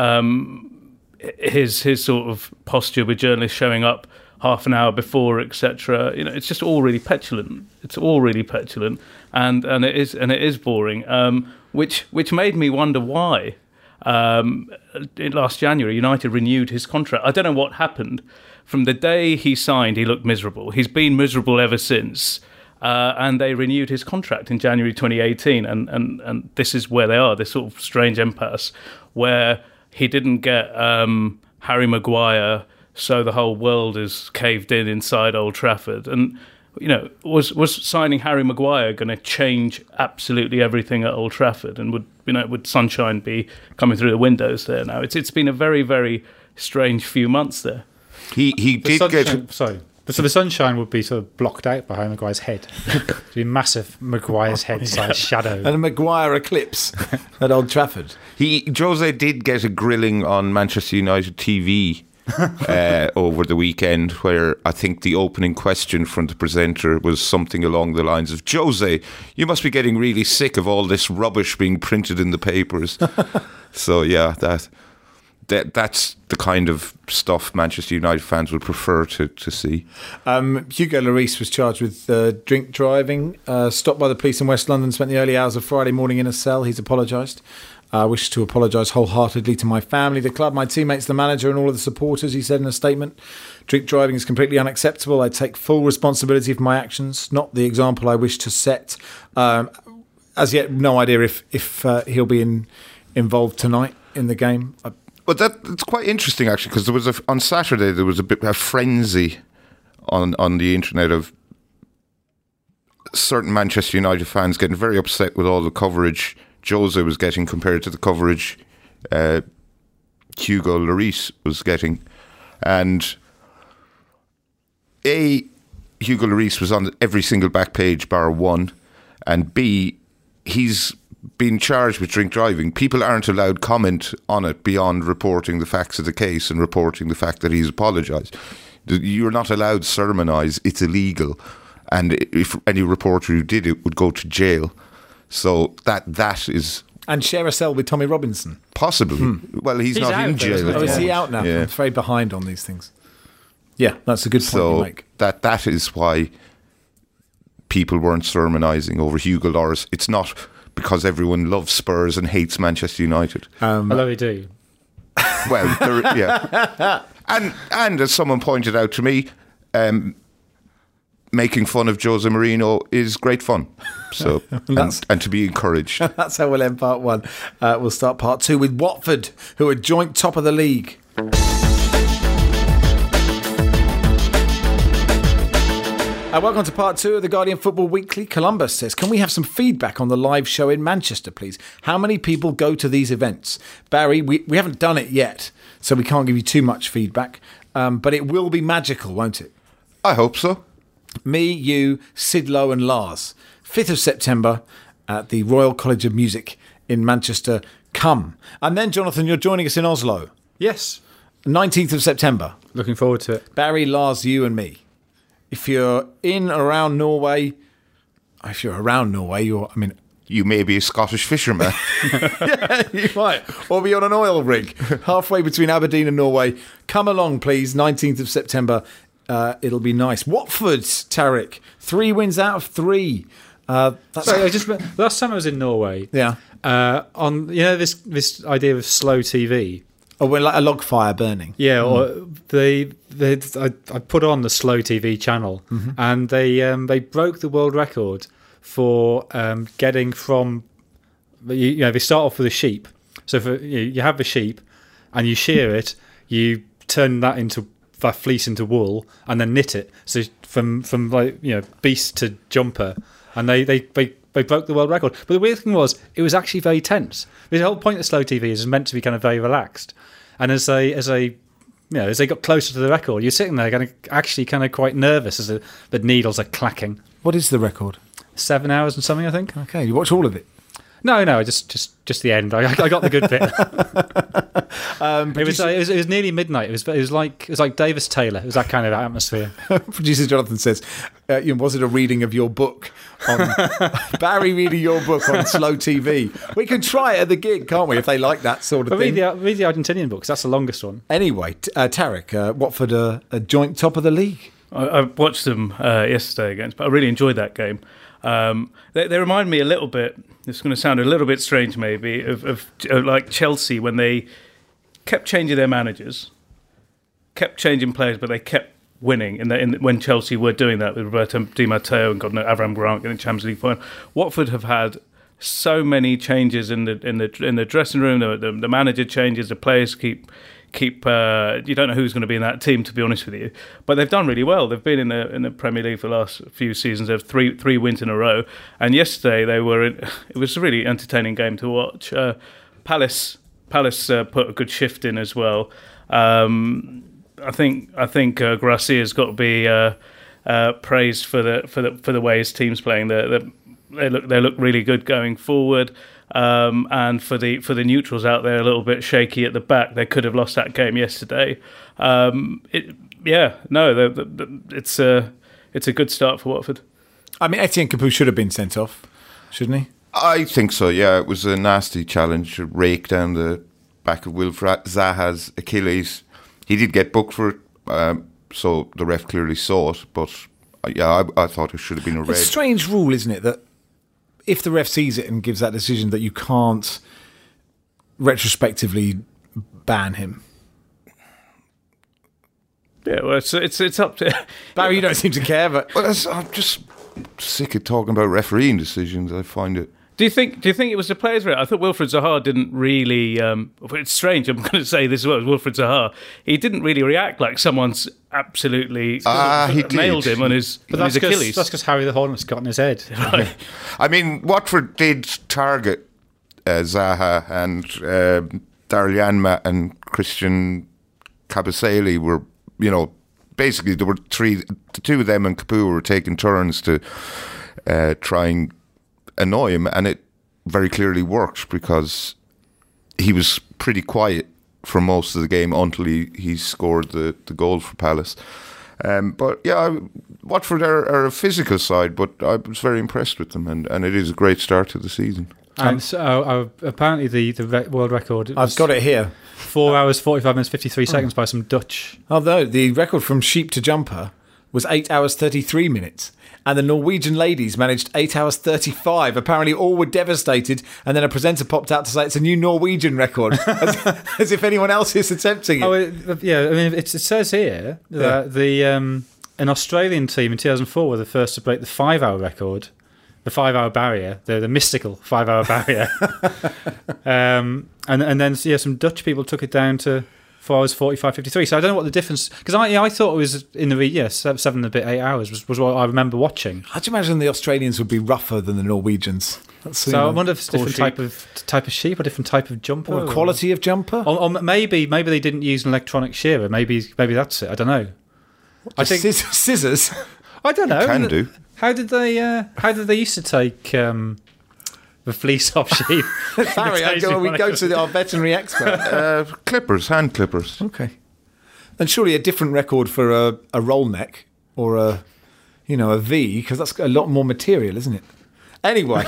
E: his sort of posture with journalists showing up half an hour before, etc. It's just all really petulant. It's all really petulant, and it is boring. Which made me wonder why. Last January, United renewed his contract. I don't know what happened. From the day he signed, he looked miserable. He's been miserable ever since. And they renewed his contract in January 2018, and this is where they are. This sort of strange impasse where he didn't get Harry Maguire. So the whole world is caved in inside Old Trafford. And, was signing Harry Maguire going to change absolutely everything at Old Trafford? And would sunshine be coming through the windows there now? It's been a very, very strange few months there.
C: He did get...
D: Sorry. So the sunshine would be sort of blocked out behind Maguire's head. It'd be a massive Maguire's head-sized shadow.
B: And a Maguire eclipse at Old Trafford.
C: Jose did get a grilling on Manchester United TV over the weekend, where I think the opening question from the presenter was something along the lines of, Jose, you must be getting really sick of all this rubbish being printed in the papers. So yeah, that's the kind of stuff Manchester United fans would prefer to see.
B: Hugo Lloris was charged with drink driving, stopped by the police in West London, spent the early hours of Friday morning in a cell. He's apologised. I wish to apologise wholeheartedly to my family, the club, my teammates, the manager and all of the supporters, he said in a statement. Drink driving is completely unacceptable. I take full responsibility for my actions, not the example I wish to set. As yet, no idea if he'll be involved tonight in the game.
C: But it's quite interesting, actually, because there was on Saturday there was a bit of a frenzy on the internet of certain Manchester United fans getting very upset with all the coverage Jose was getting compared to the coverage Hugo Lloris was getting. And A, Hugo Lloris was on every single back page bar one, and B, he's been charged with drink driving. People aren't allowed comment on it beyond reporting the facts of the case and reporting the fact that he's apologised. You're not allowed to sermonise. It's illegal. And if any reporter who did it would go to jail. So that is...
B: And share a cell with Tommy Robinson.
C: Possibly. Well, he's not in jail.
B: Oh, is he out now?
C: Yeah.
B: I'm very behind on these things. Yeah, that's a good point you make.
C: That is why people weren't sermonising over Hugo Lloris. It's not because everyone loves Spurs and hates Manchester United.
D: Although they do.
C: Well, yeah. And as someone pointed out to me, making fun of Jose Mourinho is great fun. So and to be encouraged.
B: That's how we'll end part one. We'll start part two with Watford, who are joint top of the league. Welcome to part two of the Guardian Football Weekly. Columbus says, can we have some feedback on the live show in Manchester, please? How many people go to these events? Barry, we haven't done it yet, so we can't give you too much feedback. But it will be magical, won't it?
C: I hope so.
B: Me, you, Sid Lowe and Lars. 5th of September at the Royal College of Music in Manchester. Come. And then, Jonathan, you're joining us in Oslo.
D: Yes.
B: 19th of September.
D: Looking forward to it.
B: Barry, Lars, you and me. If you're in around Norway,
C: You may be a Scottish fisherman.
B: yeah, you might. Or be on an oil rig halfway between Aberdeen and Norway. Come along, please. 19th of September. It'll be nice. Watford, Tarek. 3 wins out of 3.
D: Sorry, last time I was in Norway.
B: Yeah.
D: On this idea of slow TV.
B: Oh, well, like a log fire burning.
D: Yeah, or I put on the slow TV channel, and they broke the world record for getting from they start off with a sheep. So you have the sheep, and you shear it, you turn that fleece into wool, and then knit it. So from beast to jumper, and they broke the world record. But the weird thing was, it was actually very tense. The whole point of slow TV is meant to be kind of very relaxed. And as they got closer to the record, you're sitting there actually kind of quite nervous as the needles are clacking.
B: What is the record?
D: 7 hours and something, I think.
B: Okay, you watch all of it?
D: No, just the end. I got the good bit. It was nearly midnight. It was like Davis Taylor. It was that kind of atmosphere.
B: Producer Jonathan says, was it a reading of your book on Barry reading your book on slow TV? We can try it at the gig, can't we? If they like that sort of thing.
D: Read the Argentinian book, 'cause that's the longest one.
B: Anyway, Tarek, Watford are a joint top of the league.
E: I watched them yesterday against, but I really enjoyed that game. They remind me a little bit. This is going to sound a little bit strange, maybe, of like Chelsea when they kept changing their managers, kept changing players, but they kept winning. When Chelsea were doing that with Roberto Di Matteo and Avram Grant getting Champions League final, Watford have had so many changes in the dressing room. The manager changes, the players keep. You don't know who's going to be in that team, to be honest with you. But they've done really well. They've been in the Premier League for the last few seasons. They have three wins in a row. And yesterday it was a really entertaining game to watch. Palace put a good shift in as well. I think Gracia's got to be praised for the way his team's playing. They look really good going forward. And for the neutrals out there, a little bit shaky at the back. They could have lost that game yesterday. It's a good start for Watford.
B: I mean, Etienne Capoue should have been sent off, shouldn't he?
C: I think so, yeah. It was a nasty challenge to rake down the back of Wilfried Zaha's Achilles. He did get booked for it, so the ref clearly saw it. But, I thought it should have been a red.
B: It's a strange rule, isn't it, that if the ref sees it and gives that decision, that you can't retrospectively ban him.
E: Yeah, well, it's up to
B: Barry. You don't seem to care, but
C: I'm just sick of talking about refereeing decisions. I find it.
E: Do you think it was the players? I thought Wilfried Zaha didn't really. It's strange. I'm going to say this as well. Wilfried Zaha, he didn't really react like someone's absolutely nailed him on his Achilles.
D: That's because Harry the Hornet's got in his head.
E: Right.
C: I mean, Watford did target Zaha, and Daryl Janma and Christian Kabasele were, basically there were the two of them and Capoue were taking turns to try and annoy him, and it very clearly worked because he was pretty quiet for most of the game until he scored the goal for Palace. But yeah, Watford are a physical side, but I was very impressed with them, and it is a great start to the season.
D: And so apparently the world record,
B: I've got it here.
D: 4 hours, 45 minutes, 53 seconds by some Dutch.
B: Although the record from sheep to jumper was 8 hours 33 minutes. And the Norwegian ladies managed 8 hours 35. Apparently all were devastated. And then a presenter popped out to say it's a new Norwegian record. as if anyone else is attempting it.
D: I mean, it says here that an Australian team in 2004 were the first to break the 5-hour record. The 5-hour barrier, the mystical 5-hour barrier. And then some Dutch people took it down to 4 hours 45, 53. So I don't know what the difference, because I thought it was in the 7 and a bit 8 hours was what I remember watching.
B: I'd imagine the Australians would be rougher than the Norwegians.
D: So I wonder if it's a different type of sheep or different type of jumper,
B: or quality of jumper,
D: or maybe they didn't use an electronic shearer. Maybe that's it. I don't know.
B: I think scissors.
D: I don't know.
C: Can do.
D: How did they used to take the fleece off sheep?
B: Barry, we go to our veterinary expert.
C: Hand clippers.
B: Okay. And surely a different record for a roll neck or a V, because that's a lot more material, isn't it? Anyway,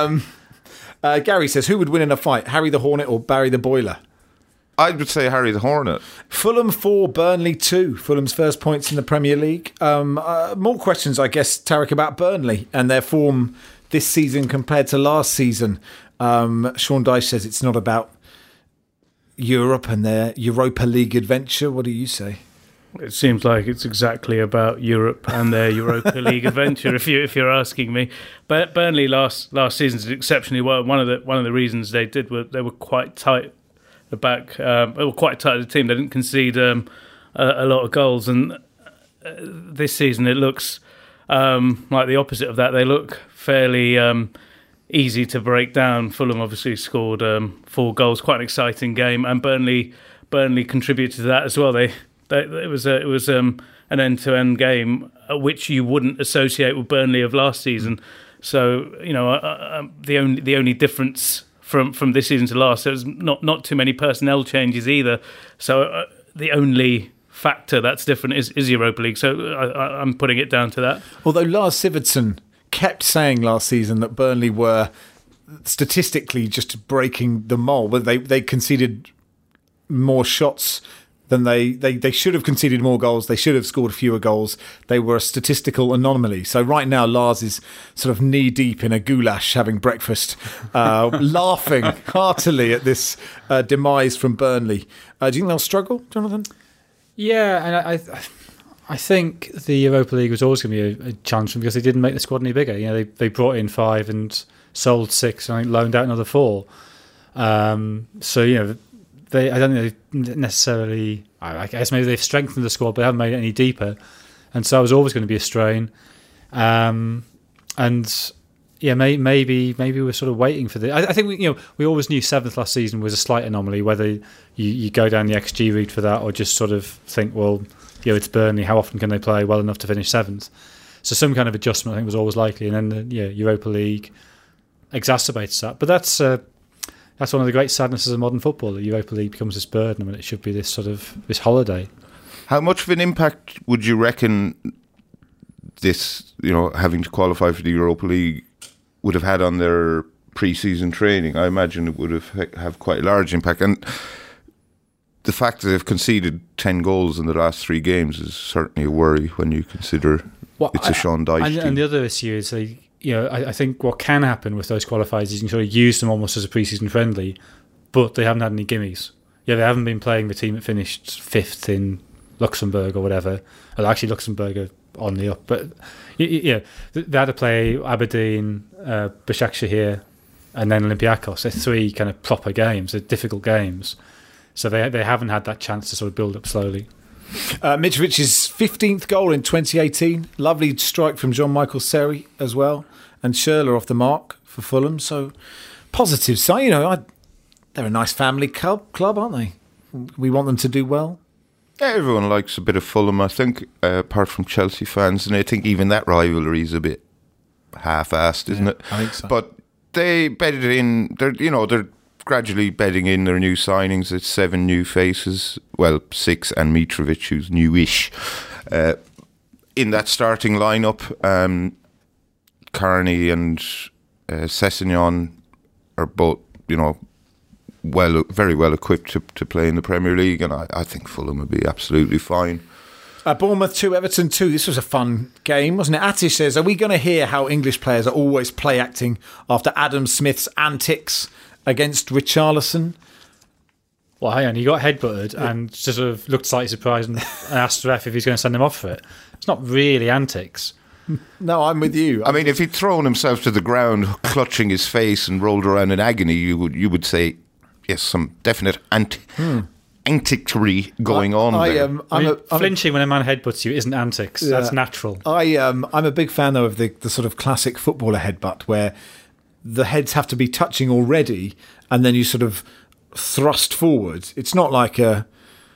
B: Gary says, who would win in a fight, Harry the Hornet or Barry the Boiler?
C: I would say Harry the Hornet.
B: Fulham 4, Burnley 2. Fulham's first points in the Premier League. More questions, I guess, Tarek, about Burnley and their form this season compared to last season. Sean Dyche says it's not about Europe and their Europa League adventure. What do you say?
E: It seems like it's exactly about Europe and their Europa League adventure, if you're asking me. But Burnley last season did exceptionally well. One of the reasons they did were they were quite tight. The back, they were quite tight as a team. They didn't concede a lot of goals, and this season it looks like the opposite of that. They look fairly easy to break down. Fulham obviously scored 4 goals, quite an exciting game, and Burnley contributed to that as well. It was an end-to-end game, which you wouldn't associate with Burnley of last season. So the only difference from this season to last, there's not too many personnel changes either. So the only factor that's different is Europa League. So I'm putting it down to that.
B: Although Lars Sivertsen kept saying last season that Burnley were statistically just breaking the mold, but they conceded more shots than they should have conceded more goals. They should have scored fewer goals. They were a statistical anomaly. So right now, Lars is sort of knee deep in a goulash having breakfast, laughing heartily at this demise from Burnley. Do you think they'll struggle, Jonathan?
D: Yeah, and I think the Europa League was always going to be a challenge because they didn't make the squad any bigger. They brought in 5 and sold 6 and I think loaned out another 4. I don't think they've necessarily. I guess maybe they've strengthened the squad, but they haven't made it any deeper, and so it was always going to be a strain. And yeah, maybe we're sort of waiting for the. I think we always knew 7th last season was a slight anomaly. Whether you go down the XG route for that, or just sort of think, well, it's Burnley. How often can they play well enough to finish 7th? So some kind of adjustment, I think, was always likely. And then the Europa League exacerbates that. But that's one of the great sadnesses of modern football. That Europa League becomes this burden when it should be this holiday.
C: How much of an impact would you reckon this, having to qualify for the Europa League would have had on their pre-season training? I imagine it would have quite a large impact. And the fact that they've conceded 10 goals in the last 3 games is certainly a worry when you consider it's a Sean Dyche team.
D: And the other issue is, I think what can happen with those qualifiers is you can sort of use them almost as a pre-season friendly, but they haven't had any gimmies. They haven't been playing the team that finished 5th in Luxembourg or whatever. Well, actually, Luxembourg are on the up, but they had to play Aberdeen, Başakşehir, and then Olympiacos. They're 3 kind of proper games. They're difficult games, so they haven't had that chance to sort of build up slowly.
B: Mitrovic's 15th goal in 2018. Lovely strike from John Michael Seri as well, and Schürrle off the mark for Fulham. So positive side. They're a nice family club, aren't they? We want them to do well.
C: Yeah, everyone likes a bit of Fulham, I think, apart from Chelsea fans, and I think even that rivalry is a bit half-assed, isn't it?
B: I think so.
C: But they bedded in. They're gradually bedding in their new signings. It's 7 new faces, 6, and Mitrovic, who's newish, in that starting lineup. Carney and Sessegnon are both, very well equipped to play in the Premier League, and I think Fulham would be absolutely fine.
B: Bournemouth 2, Everton 2. This was a fun game, wasn't it? Atish says, are we going to hear how English players are always play acting after Adam Smith's antics against Richarlison?
D: Well, hang on, he got headbutted and just sort of looked slightly surprised and asked the ref if he's going to send him off for it. It's not really antics.
B: No, I'm with you.
C: I mean, if he'd thrown himself to the ground, clutching his face and rolled around in agony, you would say, yes, some definite antiquity going on there.
D: Flinching when a man headbutts you isn't antics. Yeah. That's natural.
B: I'm a big fan, though, of the sort of classic footballer headbutt where the heads have to be touching already and then you sort of thrust forward. It's not like a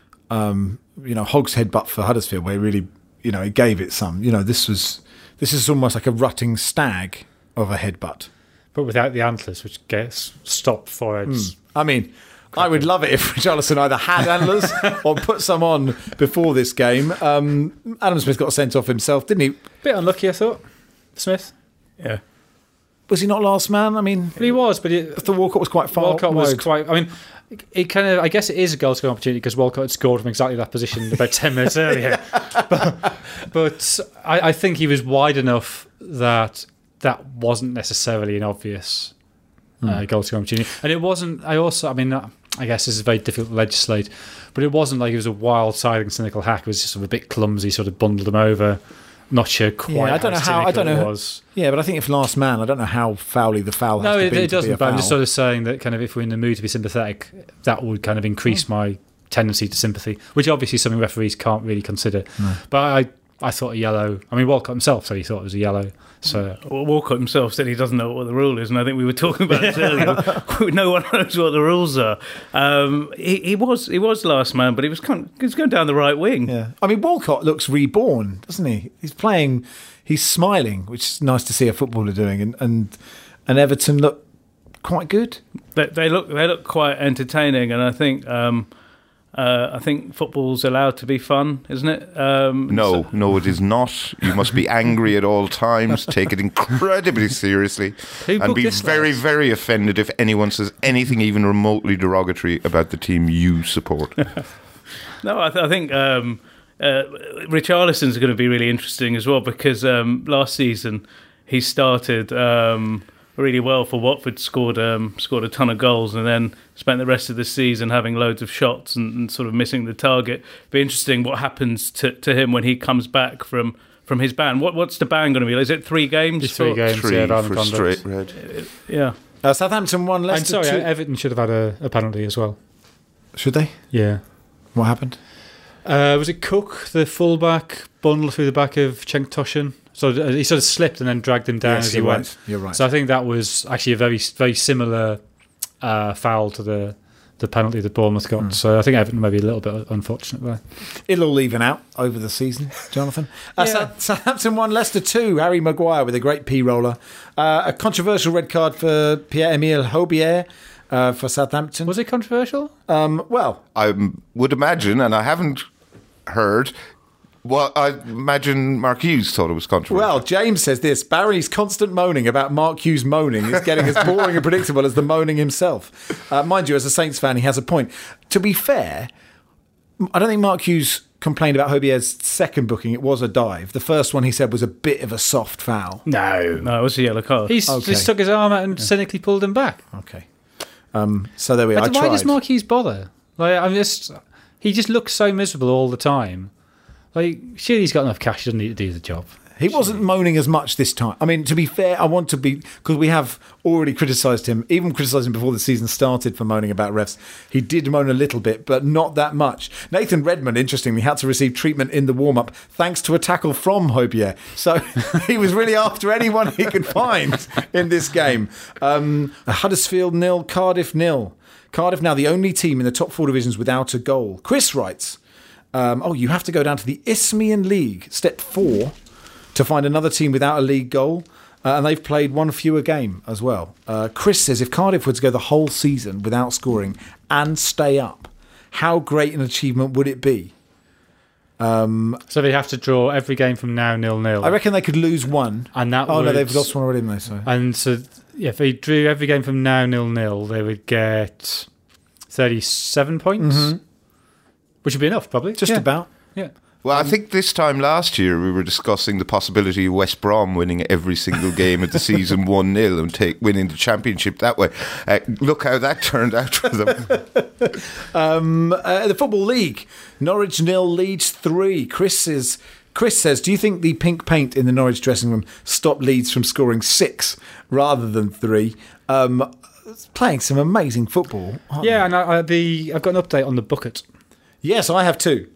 B: Hogg's headbutt for Huddersfield where he really, he gave it some. This is almost like a rutting stag of a headbutt.
D: But without the antlers, which gets stopped foreheads.
B: I mean, I would love it if Richarlison either had antlers or put some on before this game. Adam Smith got sent off himself, didn't he?
D: Bit unlucky, I thought. Smith. Yeah.
B: Was he not last man? I mean,
D: he was, but
B: the Walcott was quite far.
D: Walcott was quite. I mean, it kind of. I guess it is a goal-scoring opportunity because Walcott had scored from exactly that position about 10 minutes earlier. But I think he was wide enough that wasn't necessarily an obvious goal-scoring opportunity, and it wasn't. I guess this is very difficult to legislate, but it wasn't like it was a wild-siding cynical hack. It was just sort of a bit clumsy, sort of bundled him over. Not sure quite.
B: I don't know how.
D: It was.
B: Yeah, but I think if last man, I don't know how foully the foul has to be. No, it doesn't.
D: But I'm just sort of saying that kind of if we're in the mood to be sympathetic, that would kind of increase my tendency to sympathy, which obviously something referees can't really consider. No. But I thought a yellow. I mean, Walcott himself said he thought it was a yellow. So
E: Walcott himself said he doesn't know what the rule is, and I think we were talking about this earlier. No one knows what the rules are. He was last man, but he was going down the right wing.
B: Yeah, I mean Walcott looks reborn, doesn't he? He's smiling, which is nice to see a footballer doing, and Everton look quite good.
E: They look quite entertaining, and I think football's allowed to be fun, isn't it?
C: No, it is not. You must be angry at all times, take it incredibly seriously, and be very, very offended if anyone says anything even remotely derogatory about the team you support.
E: No, I think Richarlison's going to be really interesting as well because last season he started really well for Watford, scored a ton of goals, and then spent the rest of the season having loads of shots and sort of missing the target. Be interesting what happens to him when he comes back from his ban. What's the ban going to be? Is it 3 games?
D: Just 3 games.
C: Three for straight red.
E: Yeah.
B: Southampton won. Leicester.
D: I'm sorry, Everton should have had a penalty as well.
B: Should they?
D: Yeah.
B: What happened?
D: Was it Cook, the fullback, bundled through the back of Cenk Tosun? So he sort of slipped and then dragged him down as he went.
B: Right. You're right.
D: So I think that was actually a very, very similar foul to the penalty that Bournemouth got. So I think Everton may be a little bit unfortunate there.
B: It'll all even out over the season, Jonathan. Southampton 1, Leicester 2. Harry Maguire with a great P-roller. A controversial red card for Pierre-Emile Haubier for Southampton.
D: Was it controversial?
B: Well,
C: I would imagine, and I haven't heard. Well, I imagine Mark Hughes thought it was controversial.
B: Well, James says this: Barry's constant moaning about Mark Hughes moaning is getting as boring and predictable as the moaning himself. Mind you, as a Saints fan, he has a point. To be fair, I don't think Mark Hughes complained about Hobier's second booking. It was a dive. The first one he said was a bit of a soft foul.
E: No, it was a yellow card.
D: He just took his arm out and cynically pulled him back.
B: Okay. So there we are.
D: Why does Mark Hughes bother? He just looks so miserable all the time. Like, surely he's got enough cash, he doesn't need to do the job.
B: He wasn't moaning as much this time. I mean, to be fair, I want to be, because we have already criticised him, even criticised him before the season started for moaning about refs. He did moan a little bit, but not that much. Nathan Redmond, interestingly, had to receive treatment in the warm-up thanks to a tackle from Haubier. So he was really after anyone he could find in this game. Huddersfield 0, Cardiff 0. Cardiff now the only team in the top 4 divisions without a goal. Chris writes, you have to go down to the Isthmian League, step 4, to find another team without a league goal. And they've played one fewer game as well. Chris says, if Cardiff were to go the whole season without scoring and stay up, how great an achievement would it be?
D: So they have to draw every game from now 0-0.
B: I reckon they could lose one.
D: And that
B: no, they've lost one already, haven't they? So.
D: And so, if they drew every game from now 0-0, they would get 37 points, which would be enough, probably.
B: Just about.
D: Yeah.
C: Well, I think this time last year we were discussing the possibility of West Brom winning every single game of the season 1-0 and winning the championship that way. Look how that turned out for them.
B: The Football League, Norwich 0, Leeds 3. Chris says, do you think the pink paint in the Norwich dressing room stopped Leeds from scoring 6 rather than 3? Playing some amazing football.
D: Yeah, and I've got an update on the bucket.
B: Yes, I have too.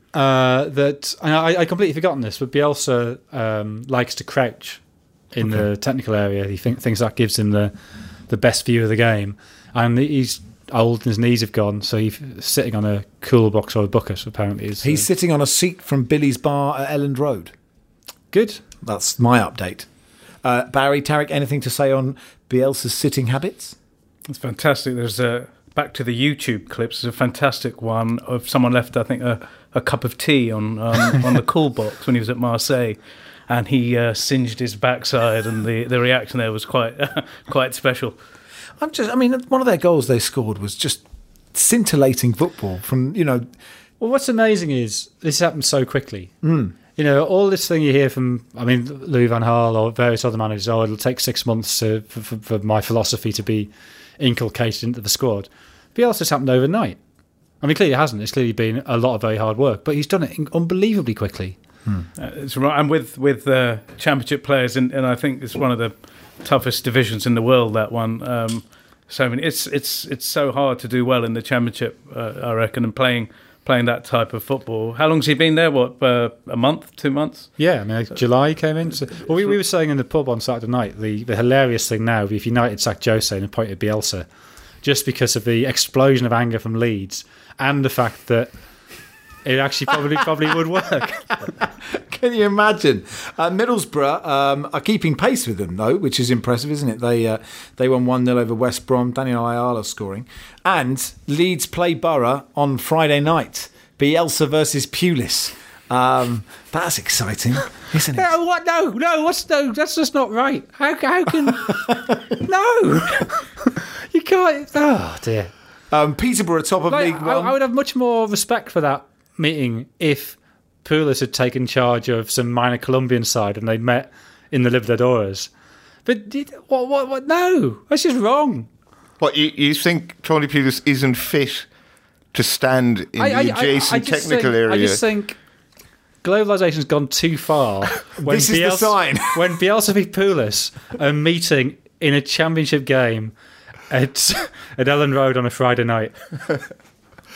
D: I completely forgotten this, but Bielsa likes to crouch in the technical area. He thinks that gives him the best view of the game. And he's old and his knees have gone, so he's sitting on a cool box or a bucket, apparently.
B: He's sitting on a seat from Billy's Bar at Elland Road.
D: Good.
B: That's my update. Barry, Tarek, anything to say on Bielsa's sitting habits?
E: It's fantastic. There's back to the YouTube clips. There's a fantastic one of someone left, I think, a cup of tea on the cool box when he was at Marseille, and he singed his backside, and the reaction there was quite special.
B: One of their goals they scored was just scintillating football from, Well,
D: what's amazing is this happened so quickly. All this thing you hear from, Louis van Gaal or various other managers, it'll take 6 months for my philosophy to be inculcated into the squad. Bielsa's happened overnight. Clearly it hasn't. It's clearly been a lot of very hard work, but he's done it unbelievably quickly.
E: It's right, and with championship players, and I think it's one of the toughest divisions in the world. That one. So it's so hard to do well in the championship. I reckon, and playing that type of football. How long's he been there? What, a month, 2 months?
D: Yeah, July he came in. So, we were saying in the pub on Saturday night, the hilarious thing now, if United sacked Jose and appointed Bielsa, just because of the explosion of anger from Leeds and the fact that it actually probably would work.
B: Can you imagine? Middlesbrough are keeping pace with them, though, which is impressive, isn't it? They won 1-0 over West Brom, Daniel Ayala scoring. And Leeds play Borough on Friday night. Bielsa versus Pulis. That's exciting, isn't it?
D: What? No, that's just not right. How can... No! You can't... Oh, dear.
B: Peterborough are top of League One.
D: I would have much more respect for that meeting if Pulis had taken charge of some minor Colombian side and they'd met in the Libertadores. But what? No, that's just wrong.
C: What, you think Tony Pulis isn't fit to stand in the adjacent technical area?
D: I just think globalisation's gone too far. When
B: this is the sign.
D: When Bielsa v Pulis are meeting in a championship game at Elland Road on a Friday night.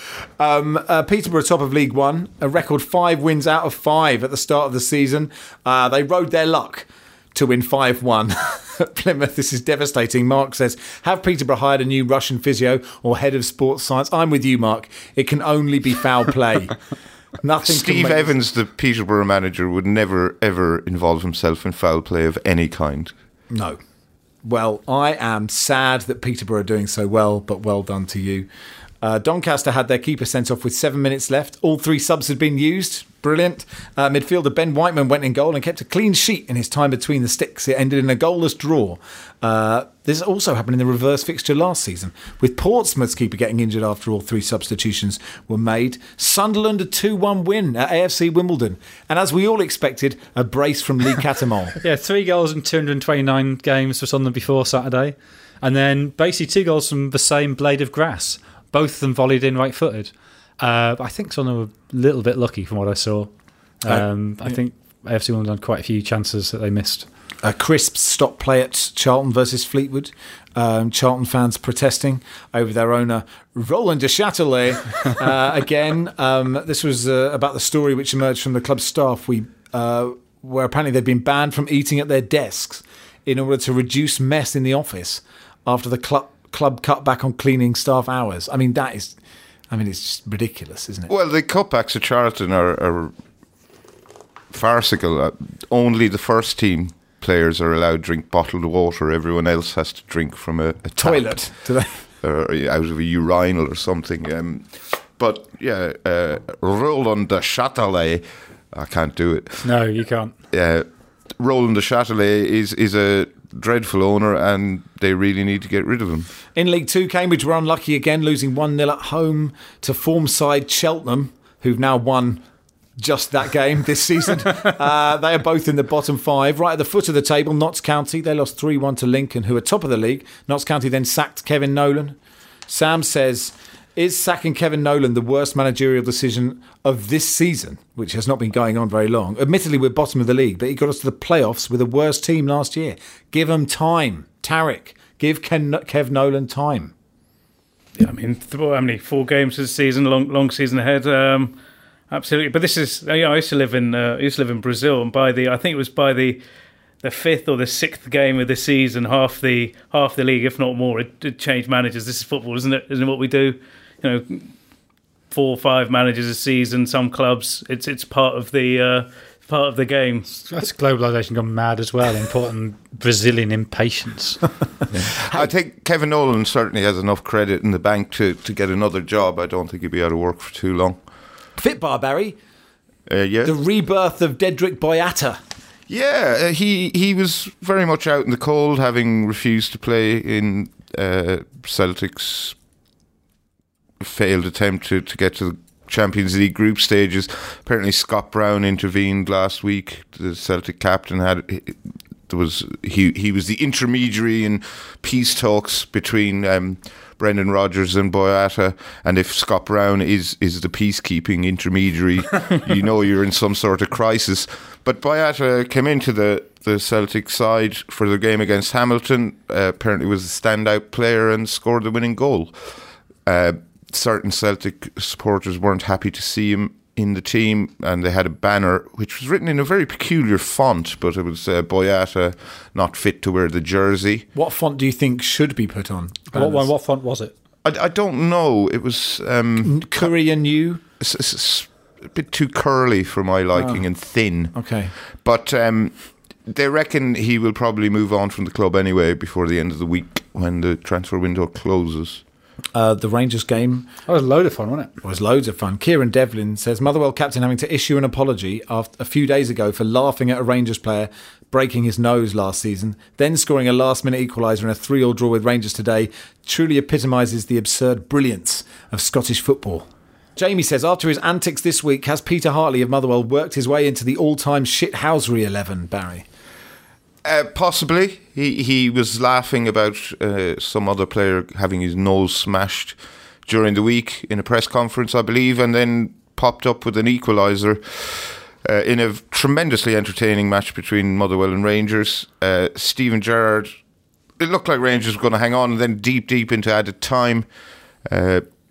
B: Peterborough top of League One, a record 5 wins out of 5 at the start of the season. They rode their luck to win 5-1 at Plymouth. This is devastating. Mark says, have Peterborough hired a new Russian physio or head of sports science? I'm with you, Mark. It can only be foul play. Nothing.
C: Steve Evans, the Peterborough manager, would never, ever involve himself in foul play of any kind.
B: No. Well, I am sad that Peterborough are doing so well, but well done to you. Doncaster had their keeper sent off with 7 minutes left. All 3 subs had been used. Brilliant. Midfielder Ben Whiteman went in goal and kept a clean sheet in his time between the sticks. It ended in a goalless draw. This also happened in the reverse fixture last season, with Portsmouth's keeper getting injured after all 3 substitutions were made. Sunderland a 2-1 win at AFC Wimbledon. And as we all expected, a brace from Lee Catamol.
D: Yeah, 3 goals in 229 games for Sunderland before Saturday. And then basically 2 goals from the same blade of grass. Both of them volleyed in right-footed. I think Sunderland were a little bit lucky from what I saw. I think AFC Wimbledon had quite a few chances that they missed.
B: Crisps stopped play at Charlton versus Fleetwood. Charlton fans protesting over their owner, Roland de Châtelet. Again, this was about the story which emerged from the club's staff, where apparently they'd been banned from eating at their desks in order to reduce mess in the office after the club cut back on cleaning staff hours. I mean, it's just ridiculous, isn't it?
C: Well, the cutbacks at Charlton are farcical. Only the first team players are allowed to drink bottled water. Everyone else has to drink from a
B: toilet.
C: Or out of a urinal or something. But yeah, Roland de Châtelet, I can't do it.
D: No, you can't.
C: Roland de Châtelet is a dreadful owner, and they really need to get rid of him.
B: In League Two, Cambridge were unlucky again, losing 1-0 at home to form side Cheltenham, who've now won just that game this season. They are both in the bottom 5. Right at the foot of the table, Notts County, they lost 3-1 to Lincoln, who are top of the league. Notts County then sacked Kevin Nolan. Sam says, is sacking Kevin Nolan the worst managerial decision of this season, which has not been going on very long? Admittedly, we're bottom of the league, but he got us to the playoffs with a worse team last year. Give him time. Tarek, give Kev Nolan time.
E: Yeah, I mean, how many 4 games this season? Long season ahead. Absolutely. But this is. I used to live in Brazil, and by the 5th or the 6th game of the season, half the league, if not more, it changed managers. This is football, isn't it? Isn't it what we do? 4 or 5 managers a season. Some clubs, it's part of the game.
D: That's globalisation gone mad as well. Important Brazilian impatience.
C: I think Kevin Nolan certainly has enough credit in the bank to get another job. I don't think he'll be out of work for too long.
B: Fitbar, Barry.
C: Yeah.
B: The rebirth of Dedrick Boyata.
C: Yeah, he was very much out in the cold, having refused to play in Celtic's failed attempt to get to the Champions League group stages. Apparently Scott Brown intervened last week. The Celtic captain he was the intermediary in peace talks between Brendan Rodgers and Boyata, and if Scott Brown is the peacekeeping intermediary, you're in some sort of crisis. But Boyata came into the Celtic side for the game against Hamilton, apparently was a standout player and scored the winning goal. Certain Celtic supporters weren't happy to see him in the team, and they had a banner which was written in a very peculiar font, but it was Boyata not fit to wear the jersey.
B: What font do you think should be put on?
D: What font was it?
C: I don't know. It was
B: Korean U.
C: It's a bit too curly for my liking and thin.
B: Okay,
C: but they reckon he will probably move on from the club anyway before the end of the week when the transfer window closes.
B: The Rangers game.
D: That was a load of fun, wasn't it?
B: It was loads of fun. Kieran Devlin says, Motherwell captain having to issue an apology after a few days ago for laughing at a Rangers player breaking his nose last season, then scoring a last-minute equaliser in a 3-3 draw with Rangers today, truly epitomises the absurd brilliance of Scottish football. Jamie says, after his antics this week, has Peter Hartley of Motherwell worked his way into the all-time shithousery 11, Barry?
C: Possibly. He was laughing about some other player having his nose smashed during the week in a press conference, I believe, and then popped up with an equaliser in a tremendously entertaining match between Motherwell and Rangers. Stephen Gerrard, it looked like Rangers were going to hang on, and then deep into added time,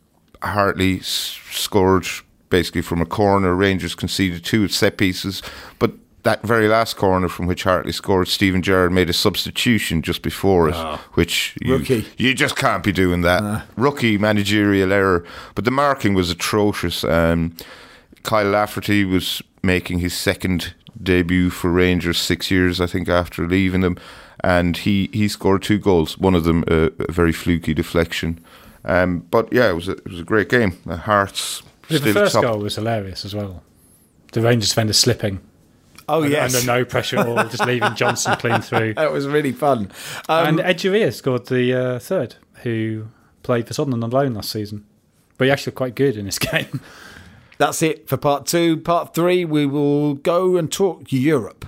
C: Hartley scored basically from a corner. Rangers conceded 2 set pieces, but that very last corner from which Hartley scored, Stephen Gerrard made a substitution just before it, which you just can't be doing that. Rookie managerial error. But the marking was atrocious. Kyle Lafferty was making his second debut for Rangers 6 years, I think, after leaving them, and he scored 2 goals. One of them a very fluky deflection. But yeah, it was a great game. Hearts.
D: The first goal was hilarious as well. The Rangers defender slipping.
B: Oh, yes.
D: Under no pressure at all, just leaving Johnson clean through.
B: That was really fun.
D: And Ed Uria scored the third, who played for Sunderland on loan last season. But he actually looked quite good in this game.
B: That's it for part 2. Part 3, we will go and talk Europe.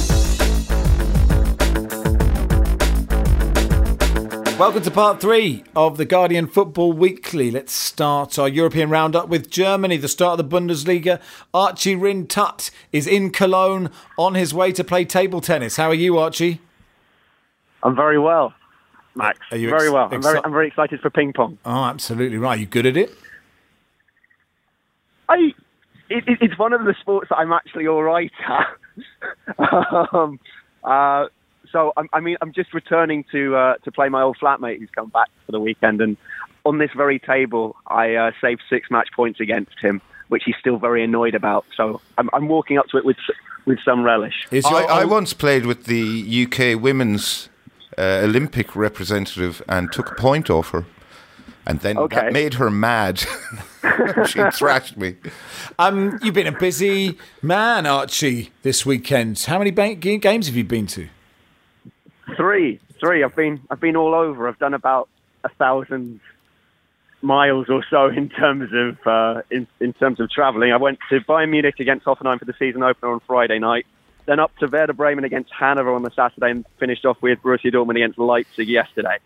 B: Welcome to part 3 of the Guardian Football Weekly. Let's start our European roundup with Germany, the start of the Bundesliga. Archie Rhind-Tutt is in Cologne on his way to play table tennis. How are you, Archie?
A: I'm very well, Max.
B: Are you
A: very well. I'm very excited for ping pong.
B: Oh, absolutely right. You good at it?
A: It's one of the sports that I'm actually all right at. So I'm just returning to play my old flatmate who's come back for the weekend, and on this very table I saved 6 match points against him, which he's still very annoyed about. So I'm walking up to it with some relish.
C: I once played with the UK women's Olympic representative and took a point off her, and then that made her mad. She thrashed me.
B: You've been a busy man, Archie, this weekend. How many games have you been to?
A: Three. I've been all over. I've done about 1,000 miles or so in terms of travelling. I went to Bayern Munich against Hoffenheim for the season opener on Friday night, then up to Werder Bremen against Hanover on the Saturday, and finished off with Borussia Dortmund against Leipzig yesterday.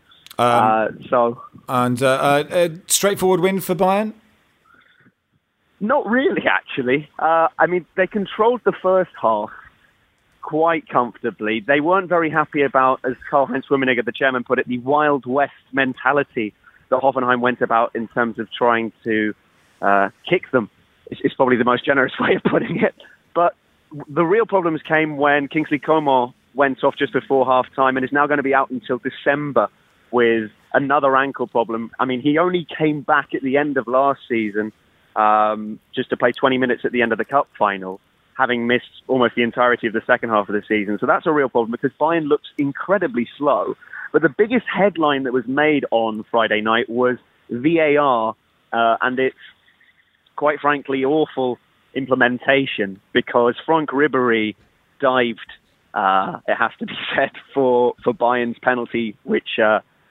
B: Straightforward win for Bayern?
A: Not really, actually. They controlled the first half quite comfortably. They weren't very happy about, as Karl-Heinz Rummenigge, the chairman, put it, the Wild West mentality that Hoffenheim went about in terms of trying to kick them. It's probably the most generous way of putting it. But the real problems came when Kingsley Coman went off just before half-time and is now going to be out until December with another ankle problem. I mean, he only came back at the end of last season just to play 20 minutes at the end of the Cup final, having missed almost the entirety of the second half of the season. So that's a real problem because Bayern looks incredibly slow. But the biggest headline that was made on Friday night was VAR and its, quite frankly, awful implementation, because Franck Ribéry dived, it has to be said, for Bayern's penalty, which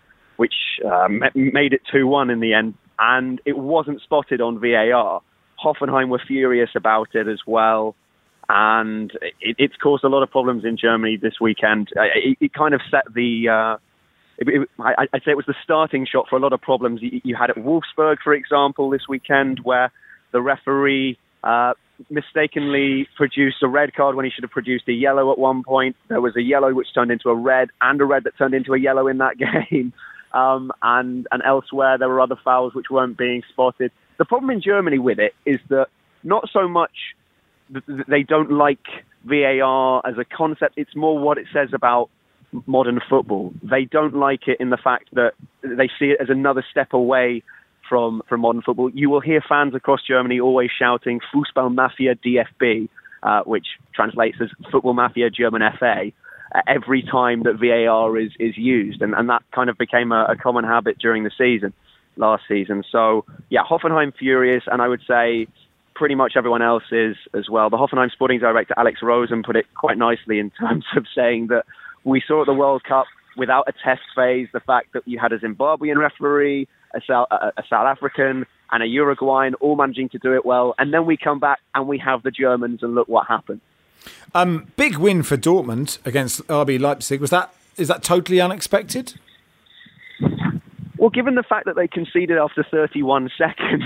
A: made it 2-1 in the end, and it wasn't spotted on VAR. Hoffenheim were furious about it as well, and it's caused a lot of problems in Germany this weekend. It kind of set the... I'd say it was the starting shot for a lot of problems you had at Wolfsburg, for example, this weekend, where the referee mistakenly produced a red card when he should have produced a yellow at one point. There was a yellow which turned into a red, and a red that turned into a yellow in that game. And elsewhere, there were other fouls which weren't being spotted. The problem in Germany with it is that not so much they don't like VAR as a concept, it's more what it says about modern football. They don't like it in the fact that they see it as another step away from modern football. You will hear fans across Germany always shouting Fußballmafia DFB, which translates as Football Mafia German FA, every time that VAR is used. And that kind of became a common habit during the season, last season. So, yeah, Hoffenheim furious, and I would say pretty much everyone else is as well. The Hoffenheim sporting director, Alex Rosen, put it quite nicely in terms of saying that we saw at the World Cup, without a test phase, the fact that you had a Zimbabwean referee, a South African, and a Uruguayan all managing to do it well, and then we come back and we have the Germans, and look what happened.
B: Big win for Dortmund against RB Leipzig. Is that totally unexpected?
A: Well, given the fact that they conceded after 31 seconds,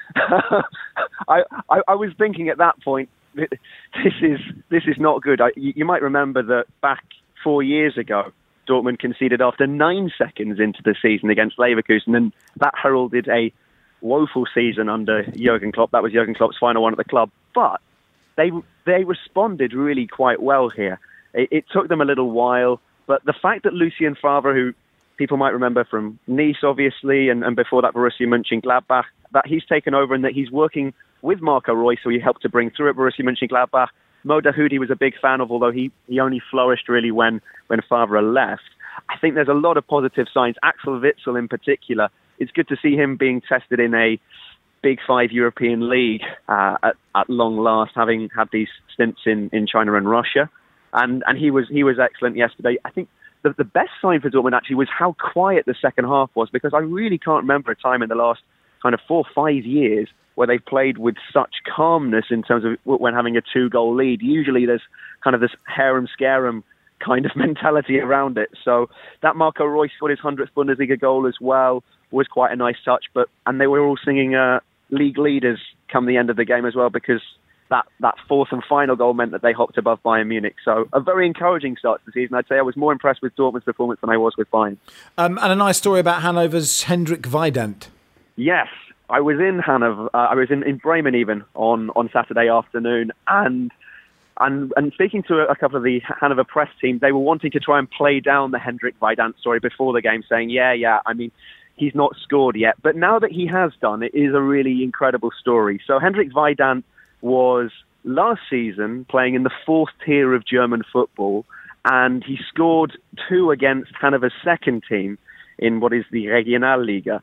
A: I was thinking at that point, this is not good. You might remember that back 4 years ago, Dortmund conceded after 9 seconds into the season against Leverkusen, and that heralded a woeful season under Jurgen Klopp. That was Jurgen Klopp's final one at the club. But they responded really quite well here. It took them a little while, but the fact that Lucien Favre, who people might remember from Nice, obviously, and before that Borussia Mönchengladbach, that he's taken over and that he's working with Marco Reus, who he helped to bring through at Borussia Mönchengladbach. Mo Dahoudi was a big fan of, although he only flourished really when Favre left. I think there's a lot of positive signs. Axel Witsel in particular, it's good to see him being tested in a Big Five European league at long last, having had these stints in China and Russia. And he was excellent yesterday. I think the best sign for Dortmund actually was how quiet the second half was, because I really can't remember a time in the last kind of 4 or 5 years where they've played with such calmness in terms of when having a 2-goal lead. Usually there's kind of this harem-scarum kind of mentality around it. So that Marco Reus scored his 100th Bundesliga goal as well was quite a nice touch. And they were all singing league leaders come the end of the game as well, because that fourth and final goal meant that they hopped above Bayern Munich. So a very encouraging start to the season. I'd say I was more impressed with Dortmund's performance than I was with Bayern.
B: And a nice story about Hannover's Hendrik Weidand. Yes,
A: I was in Hanover. I was in Bremen even on Saturday afternoon, and speaking to a couple of the Hanover press team, they were wanting to try and play down the Hendrik Weidand story before the game, saying, yeah, I mean, he's not scored yet. But now that he has done, it is a really incredible story. So Hendrik Weidand was last season playing in the 4th tier of German football, and he scored 2 against Hanover's second team in what is the Regionalliga.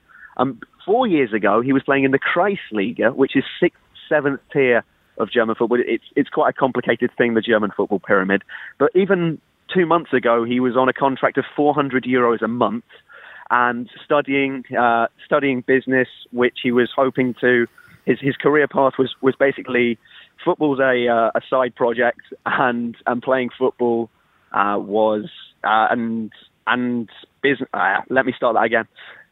A: 4 years ago, he was playing in the Kreisliga, which is 6th, 7th tier of German football. It's quite a complicated thing, the German football pyramid. But even 2 months ago, he was on a contract of €400 a month and studying business, which he was hoping to. His career path was basically football's a side project, and playing football was and business. Let me start that again.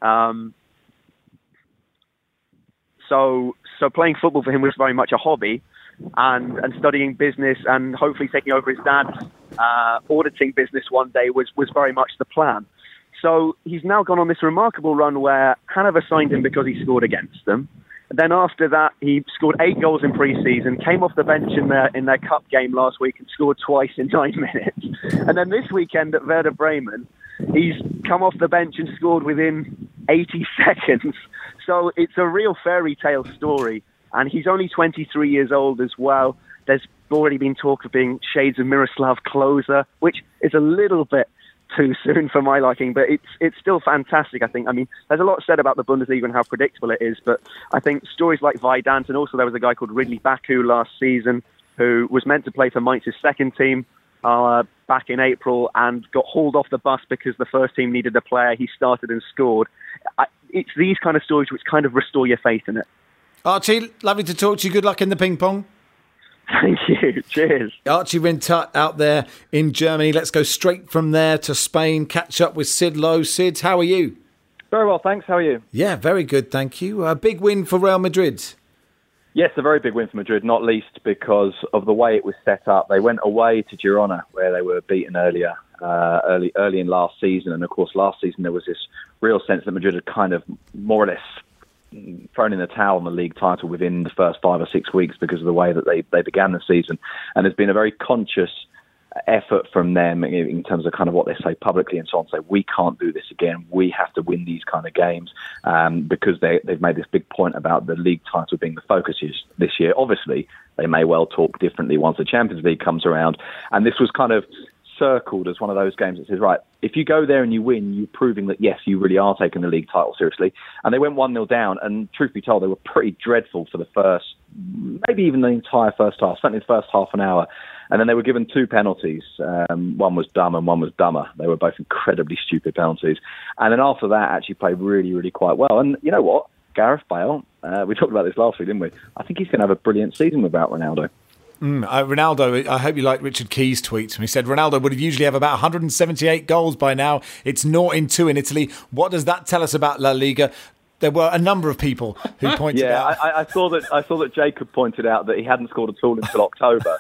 A: So playing football for him was very much a hobby, and studying business and hopefully taking over his dad's auditing business one day was very much the plan. So he's now gone on this remarkable run where Hanover signed him because he scored against them. Then after that, he scored 8 goals in pre-season, came off the bench in their cup game last week and scored twice in 9 minutes. And then this weekend at Werder Bremen, he's come off the bench and scored within 80 seconds. So it's a real fairy tale story. And he's only 23 years old as well. There's already been talk of being shades of Miroslav Klose, which is a little bit too soon for my liking, but it's still fantastic, I think. I mean, there's a lot said about the Bundesliga and how predictable it is, but I think stories like Weidand, and also there was a guy called Ridley Baku last season who was meant to play for Mainz's second team back in April and got hauled off the bus because the first team needed a player. He started and scored. It's these kind of stories which kind of restore your faith in it.
B: Archie, lovely to talk to you. Good luck in the ping pong.
A: Thank you. Cheers.
B: Archie Rintut out there in Germany. Let's go straight from there to Spain. Catch up with Sid Lowe. Sid, how are you?
F: Very well, thanks. How are you?
B: Yeah, very good, thank you. A big win for Real Madrid.
F: Yes, a very big win for Madrid, not least because of the way it was set up. They went away to Girona, where they were beaten early in last season. And of course, last season there was this real sense that Madrid had kind of more or less thrown in the towel on the league title within the first 5 or 6 weeks because of the way that they began the season. And there's been a very conscious effort from them in terms of kind of what they say publicly and so on. Say, we can't do this again. We have to win these kind of games because they've made this big point about the league title being the focus this year. Obviously, they may well talk differently once the Champions League comes around. And this was kind of circled as one of those games that says, right, if you go there and you win, you're proving that, yes, you really are taking the league title seriously. And they went 1-0 down, and truth be told, they were pretty dreadful for the first, maybe even the entire first half, certainly the first half an hour. And then they were given 2 penalties. One was dumb and one was dumber. They were both incredibly stupid penalties. And then after that, actually played really, really quite well. And you know what? Gareth Bale, we talked about this last week, didn't we? I think he's going to have a brilliant season without Ronaldo.
B: Ronaldo, I hope you like Richard Key's tweets. He said Ronaldo would have usually have about 178 goals by now. It's 0-2 in Italy. What does that tell us about La Liga? There were a number of people who pointed out.
F: Yeah, I saw that Jacob pointed out that he hadn't scored at all until October,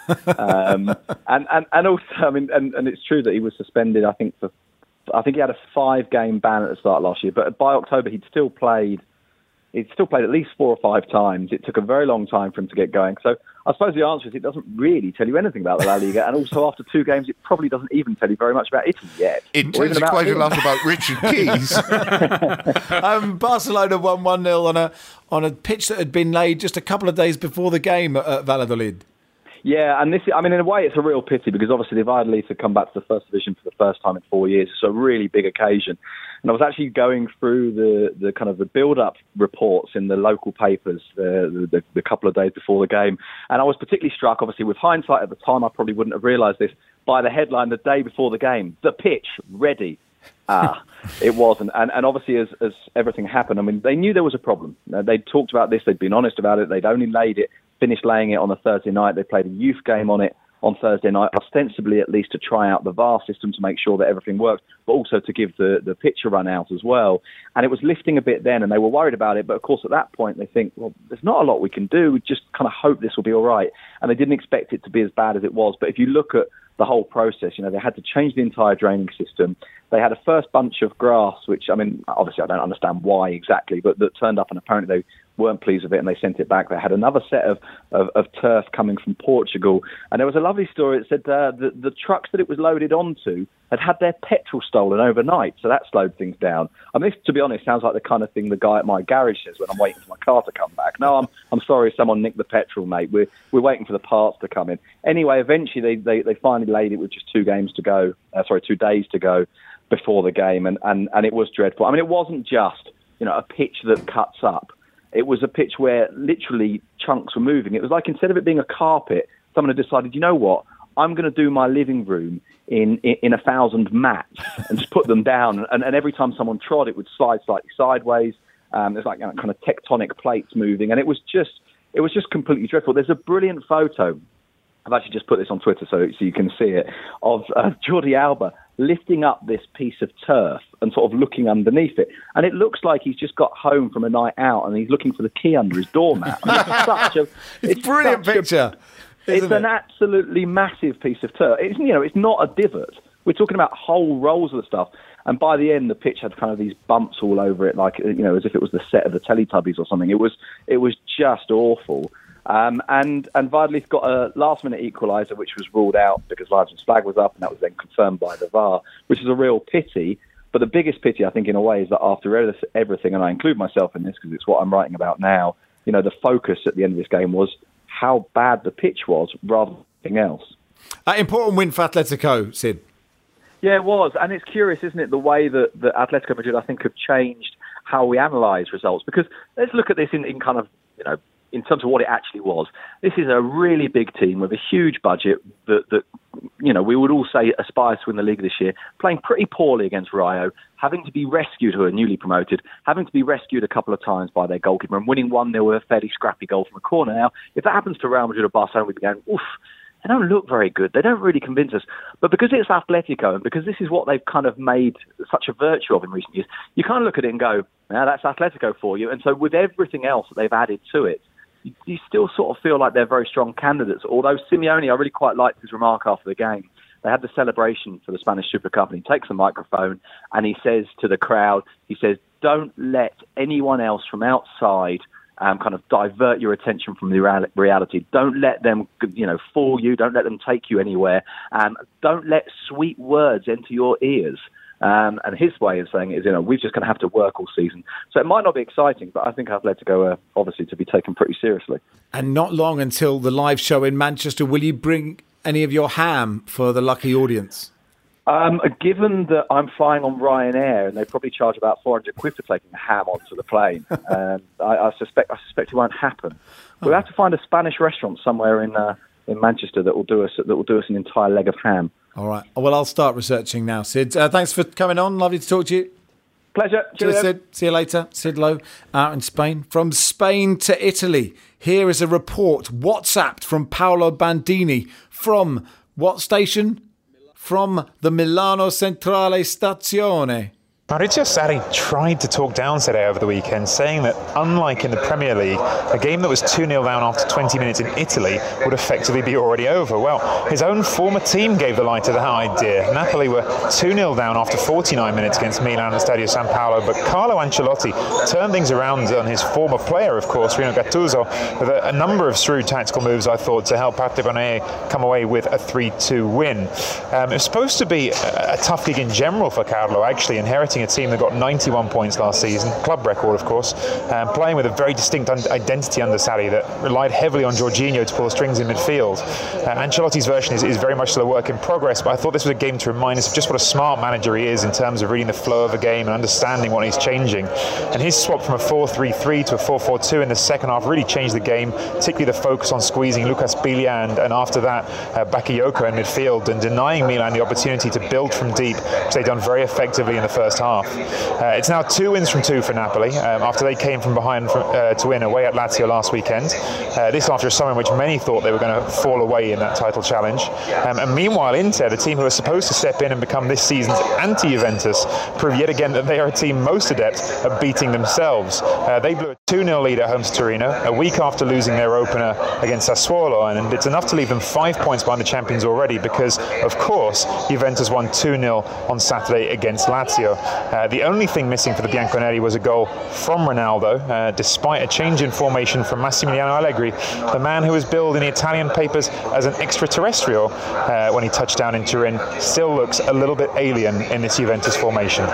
F: and also, I mean, and it's true that he was suspended. I think he had a 5-game ban at the start of last year, but by October he'd still played He'd still played at least 4 or 5 times. It took a very long time for him to get going. So I suppose the answer is it doesn't really tell you anything about the La Liga. And also after 2 games, it probably doesn't even tell you very much about Italy yet.
C: It tells you quite a lot about Richard Keys.
B: Barcelona won 1-0 on a pitch that had been laid just a couple of days before the game at Valladolid.
F: Yeah, and in a way, it's a real pity because obviously the Valladolid have come back to the first division for the first time in 4 years. It's a really big occasion. And I was actually going through the kind of the build-up reports in the local papers the couple of days before the game. And I was particularly struck, obviously, with hindsight at the time, I probably wouldn't have realised this, by the headline the day before the game, "The pitch ready." It wasn't. And obviously, as everything happened, I mean, they knew there was a problem. They'd talked about this. They'd been honest about it. They'd only finished laying it on a Thursday night. They played a youth game on it on Thursday night, ostensibly at least to try out the VAR system to make sure that everything worked, but also to give the pitch a run out as well. And it was lifting a bit then, and they were worried about it. But of course, at that point, they think, well, there's not a lot we can do. We just kind of hope this will be all right. And they didn't expect it to be as bad as it was. But if you look at the whole process, they had to change the entire draining system. They had a first bunch of grass, which, I mean, obviously I don't understand why exactly, but that turned up and apparently they weren't pleased with it and they sent it back. They had another set of turf coming from Portugal. And there was a lovely story that said the trucks that it was loaded onto had their petrol stolen overnight. So that slowed things down. I mean, this, to be honest, sounds like the kind of thing the guy at my garage says when I'm waiting for my car to come back. No, I'm sorry, someone nicked the petrol, mate. We're waiting for the parts to come in. Anyway, eventually they finally laid it with just 2 days to go before the game. And it was dreadful. I mean, it wasn't just, a pitch that cuts up. It was a pitch where literally chunks were moving. It was like instead of it being a carpet, someone had decided, you know what, I'm going to do my living room in 1,000 mats and just put them down. And every time someone trod, it would slide slightly sideways. There's like kind of tectonic plates moving. And it was just completely dreadful. There's a brilliant photo. I've actually just put this on Twitter so you can see it, of Jordi Alba lifting up this piece of turf and sort of looking underneath it. And it looks like he's just got home from a night out and he's looking for the key under his doormat.
B: It's a brilliant picture.
F: It's an absolutely massive piece of turf. It's not a divot. We're talking about whole rolls of the stuff. And by the end, the pitch had kind of these bumps all over it, like, as if it was the set of the Teletubbies or something. It was just awful. And Valladolid got a last-minute equaliser, which was ruled out because Leipzig's flag was up, and that was then confirmed by the VAR, which is a real pity. But the biggest pity, I think, in a way, is that after everything, and I include myself in this because it's what I'm writing about now, the focus at the end of this game was how bad the pitch was rather than anything else.
B: Important win for Atletico, Sid. Yeah,
F: it was. And it's curious, isn't it, the way that Atletico Madrid, I think, have changed how we analyse results. Because let's look at this in kind of, in terms of what it actually was. This is a really big team with a huge budget that we would all say aspires to win the league this year, playing pretty poorly against Rayo, having to be rescued, who are newly promoted, having to be rescued a couple of times by their goalkeeper and winning 1-0 with a fairly scrappy goal from a corner. Now, if that happens to Real Madrid or Barcelona, we'd be going, oof, they don't look very good. They don't really convince us. But because it's Atletico and because this is what they've kind of made such a virtue of in recent years, you kind of look at it and go, now that's Atletico for you. And so with everything else that they've added to it, you still sort of feel like they're very strong candidates. Although Simeone, I really quite liked his remark after the game. They had the celebration for the Spanish Super Cup, and he takes the microphone and he says to the crowd, don't let anyone else from outside kind of divert your attention from the reality. Don't let them, fool you. Don't let them take you anywhere. Don't let sweet words enter your ears. And his way of saying it is, we're just going to have to work all season. So it might not be exciting, but I think Atletico are obviously to be taken pretty seriously.
B: And not long until the live show in Manchester, will you bring any of your ham for the lucky audience?
F: Given that I'm flying on Ryanair and they probably charge about 400 quid for taking the ham onto the plane, I suspect it won't happen. We'll have to find a Spanish restaurant somewhere in Manchester that will do us an entire leg of ham.
B: All right. Well, I'll start researching now, Sid. Thanks for coming on. Lovely to talk to you.
F: Pleasure.
B: Cheers, Sid. See you later. Sid Lowe out in Spain. From Spain to Italy, here is a report WhatsApped from Paolo Bandini from what station? From the Milano Centrale Stazione.
G: Maurizio Sarri tried to talk down Serie A over the weekend, saying that unlike in the Premier League, a game that was 2-0 down after 20 minutes in Italy would effectively be already over. Well, his own former team gave the lie to that idea. Napoli were 2-0 down after 49 minutes against Milan at Stadio San Paolo, but Carlo Ancelotti turned things around on his former player, of course, Rino Gattuso, with a number of shrewd tactical moves, I thought, to help Partizan come away with a 3-2 win. It was supposed to be a tough gig in general for Carlo, actually, inheriting a team that got 91 points last season, club record of course, playing with a very distinct identity under Sarri that relied heavily on Jorginho to pull the strings in midfield. Ancelotti's version is very much still a work in progress, but I thought this was a game to remind us of just what a smart manager he is in terms of reading the flow of a game and understanding what he's changing. And his swap from a 4-3-3 to a 4-4-2 in the second half really changed the game, particularly the focus on squeezing Lucas Biglia and after that Bakayoko in midfield and denying Milan the opportunity to build from deep, which they've done very effectively in the first half. It's now 2 wins from 2 for Napoli after they came from behind to win away at Lazio last weekend. This after a summer in which many thought they were going to fall away in that title challenge. And meanwhile, Inter, the team who are supposed to step in and become this season's anti-Juventus, prove yet again that they are a team most adept at beating themselves. They blew a 2-0 lead at home to Torino a week after losing their opener against Sassuolo, and it's enough to leave them 5 points behind the champions already because, of course, Juventus won 2-0 on Saturday against Lazio. The only thing missing for the Bianconeri was a goal from Ronaldo, despite a change in formation from Massimiliano Allegri, the man who was billed in the Italian papers as an extraterrestrial when he touched down in Turin, still looks a little bit alien in this Juventus formation.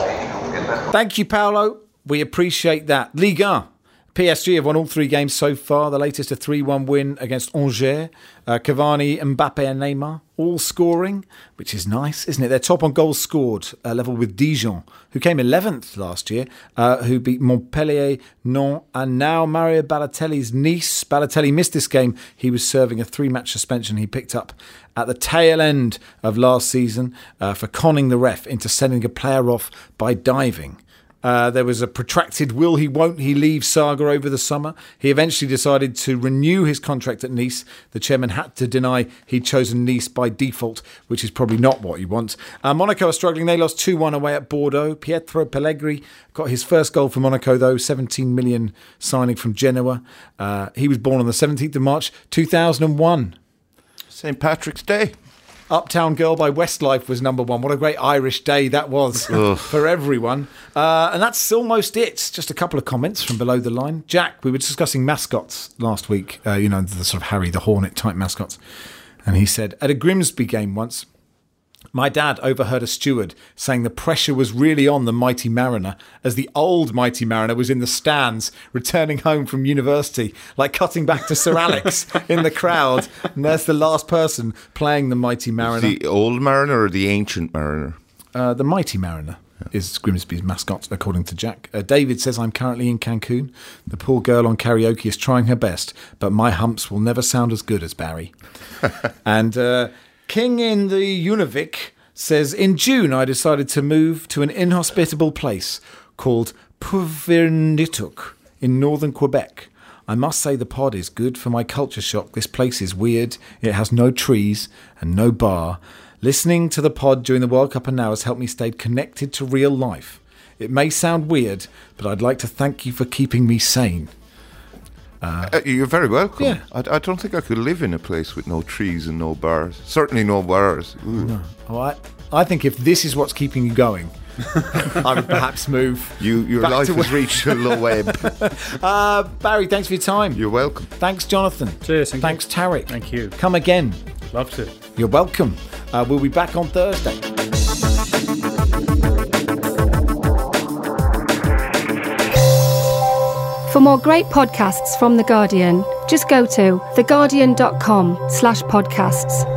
B: Thank you, Paolo. We appreciate that. Ligue 1. PSG have won all 3 games so far. The latest a 3-1 win against Angers. Cavani, Mbappe and Neymar all scoring, which is nice, isn't it? They're top on goals scored, level with Dijon, who came 11th last year, who beat Montpellier, Nantes, and now Mario Balotelli's Nice. Balotelli missed this game. He was serving a 3-match suspension he picked up at the tail end of last season for conning the ref into sending a player off by diving. There was a protracted will he won't he leave saga over the summer. He eventually decided to renew his contract at Nice. The chairman had to deny he'd chosen Nice by default, which is probably not what you want. Monaco are struggling. They lost 2-1 away at Bordeaux. Pietro Pellegrini got his first goal for Monaco, though, 17 million signing from Genoa. He was born on the 17th of March, 2001.
C: St. Patrick's Day.
B: Uptown Girl by Westlife was number 1. What a great Irish day that was for everyone. And that's almost it. Just a couple of comments from below the line. Jack, we were discussing mascots last week, the sort of Harry the Hornet type mascots. And he said, at a Grimsby game once, my dad overheard a steward saying the pressure was really on the Mighty Mariner as the old Mighty Mariner was in the stands returning home from university, like cutting back to Sir Alex in the crowd. And there's the last person playing the Mighty Mariner.
C: The old Mariner or the ancient Mariner?
B: The Mighty Mariner is Grimsby's mascot, according to Jack. David says, I'm currently in Cancun. The poor girl on karaoke is trying her best, but my humps will never sound as good as Barry. And King in the Univik says, in June I decided to move to an inhospitable place called Puvirnituk in northern Quebec. I must say the pod is good for my culture shock. This place is weird. It has no trees and no bar. Listening to the pod during the World Cup and now has helped me stay connected to real life. It may sound weird, but I'd like to thank you for keeping me sane.
C: You're very welcome.
B: Yeah.
C: I don't think I could live in a place with no trees and no bars. Certainly no bars.
B: No. Oh, I think if this is what's keeping you going, I would perhaps move.
C: Your life has reached a low ebb.
B: Barry, thanks for your time.
C: You're welcome.
B: Thanks, Jonathan.
E: Cheers.
B: Thanks, Tarek.
E: Thank you.
B: Come again.
E: Love to.
B: You're welcome. We'll be back on Thursday.
H: For more great podcasts from The Guardian, just go to theguardian.com/podcasts.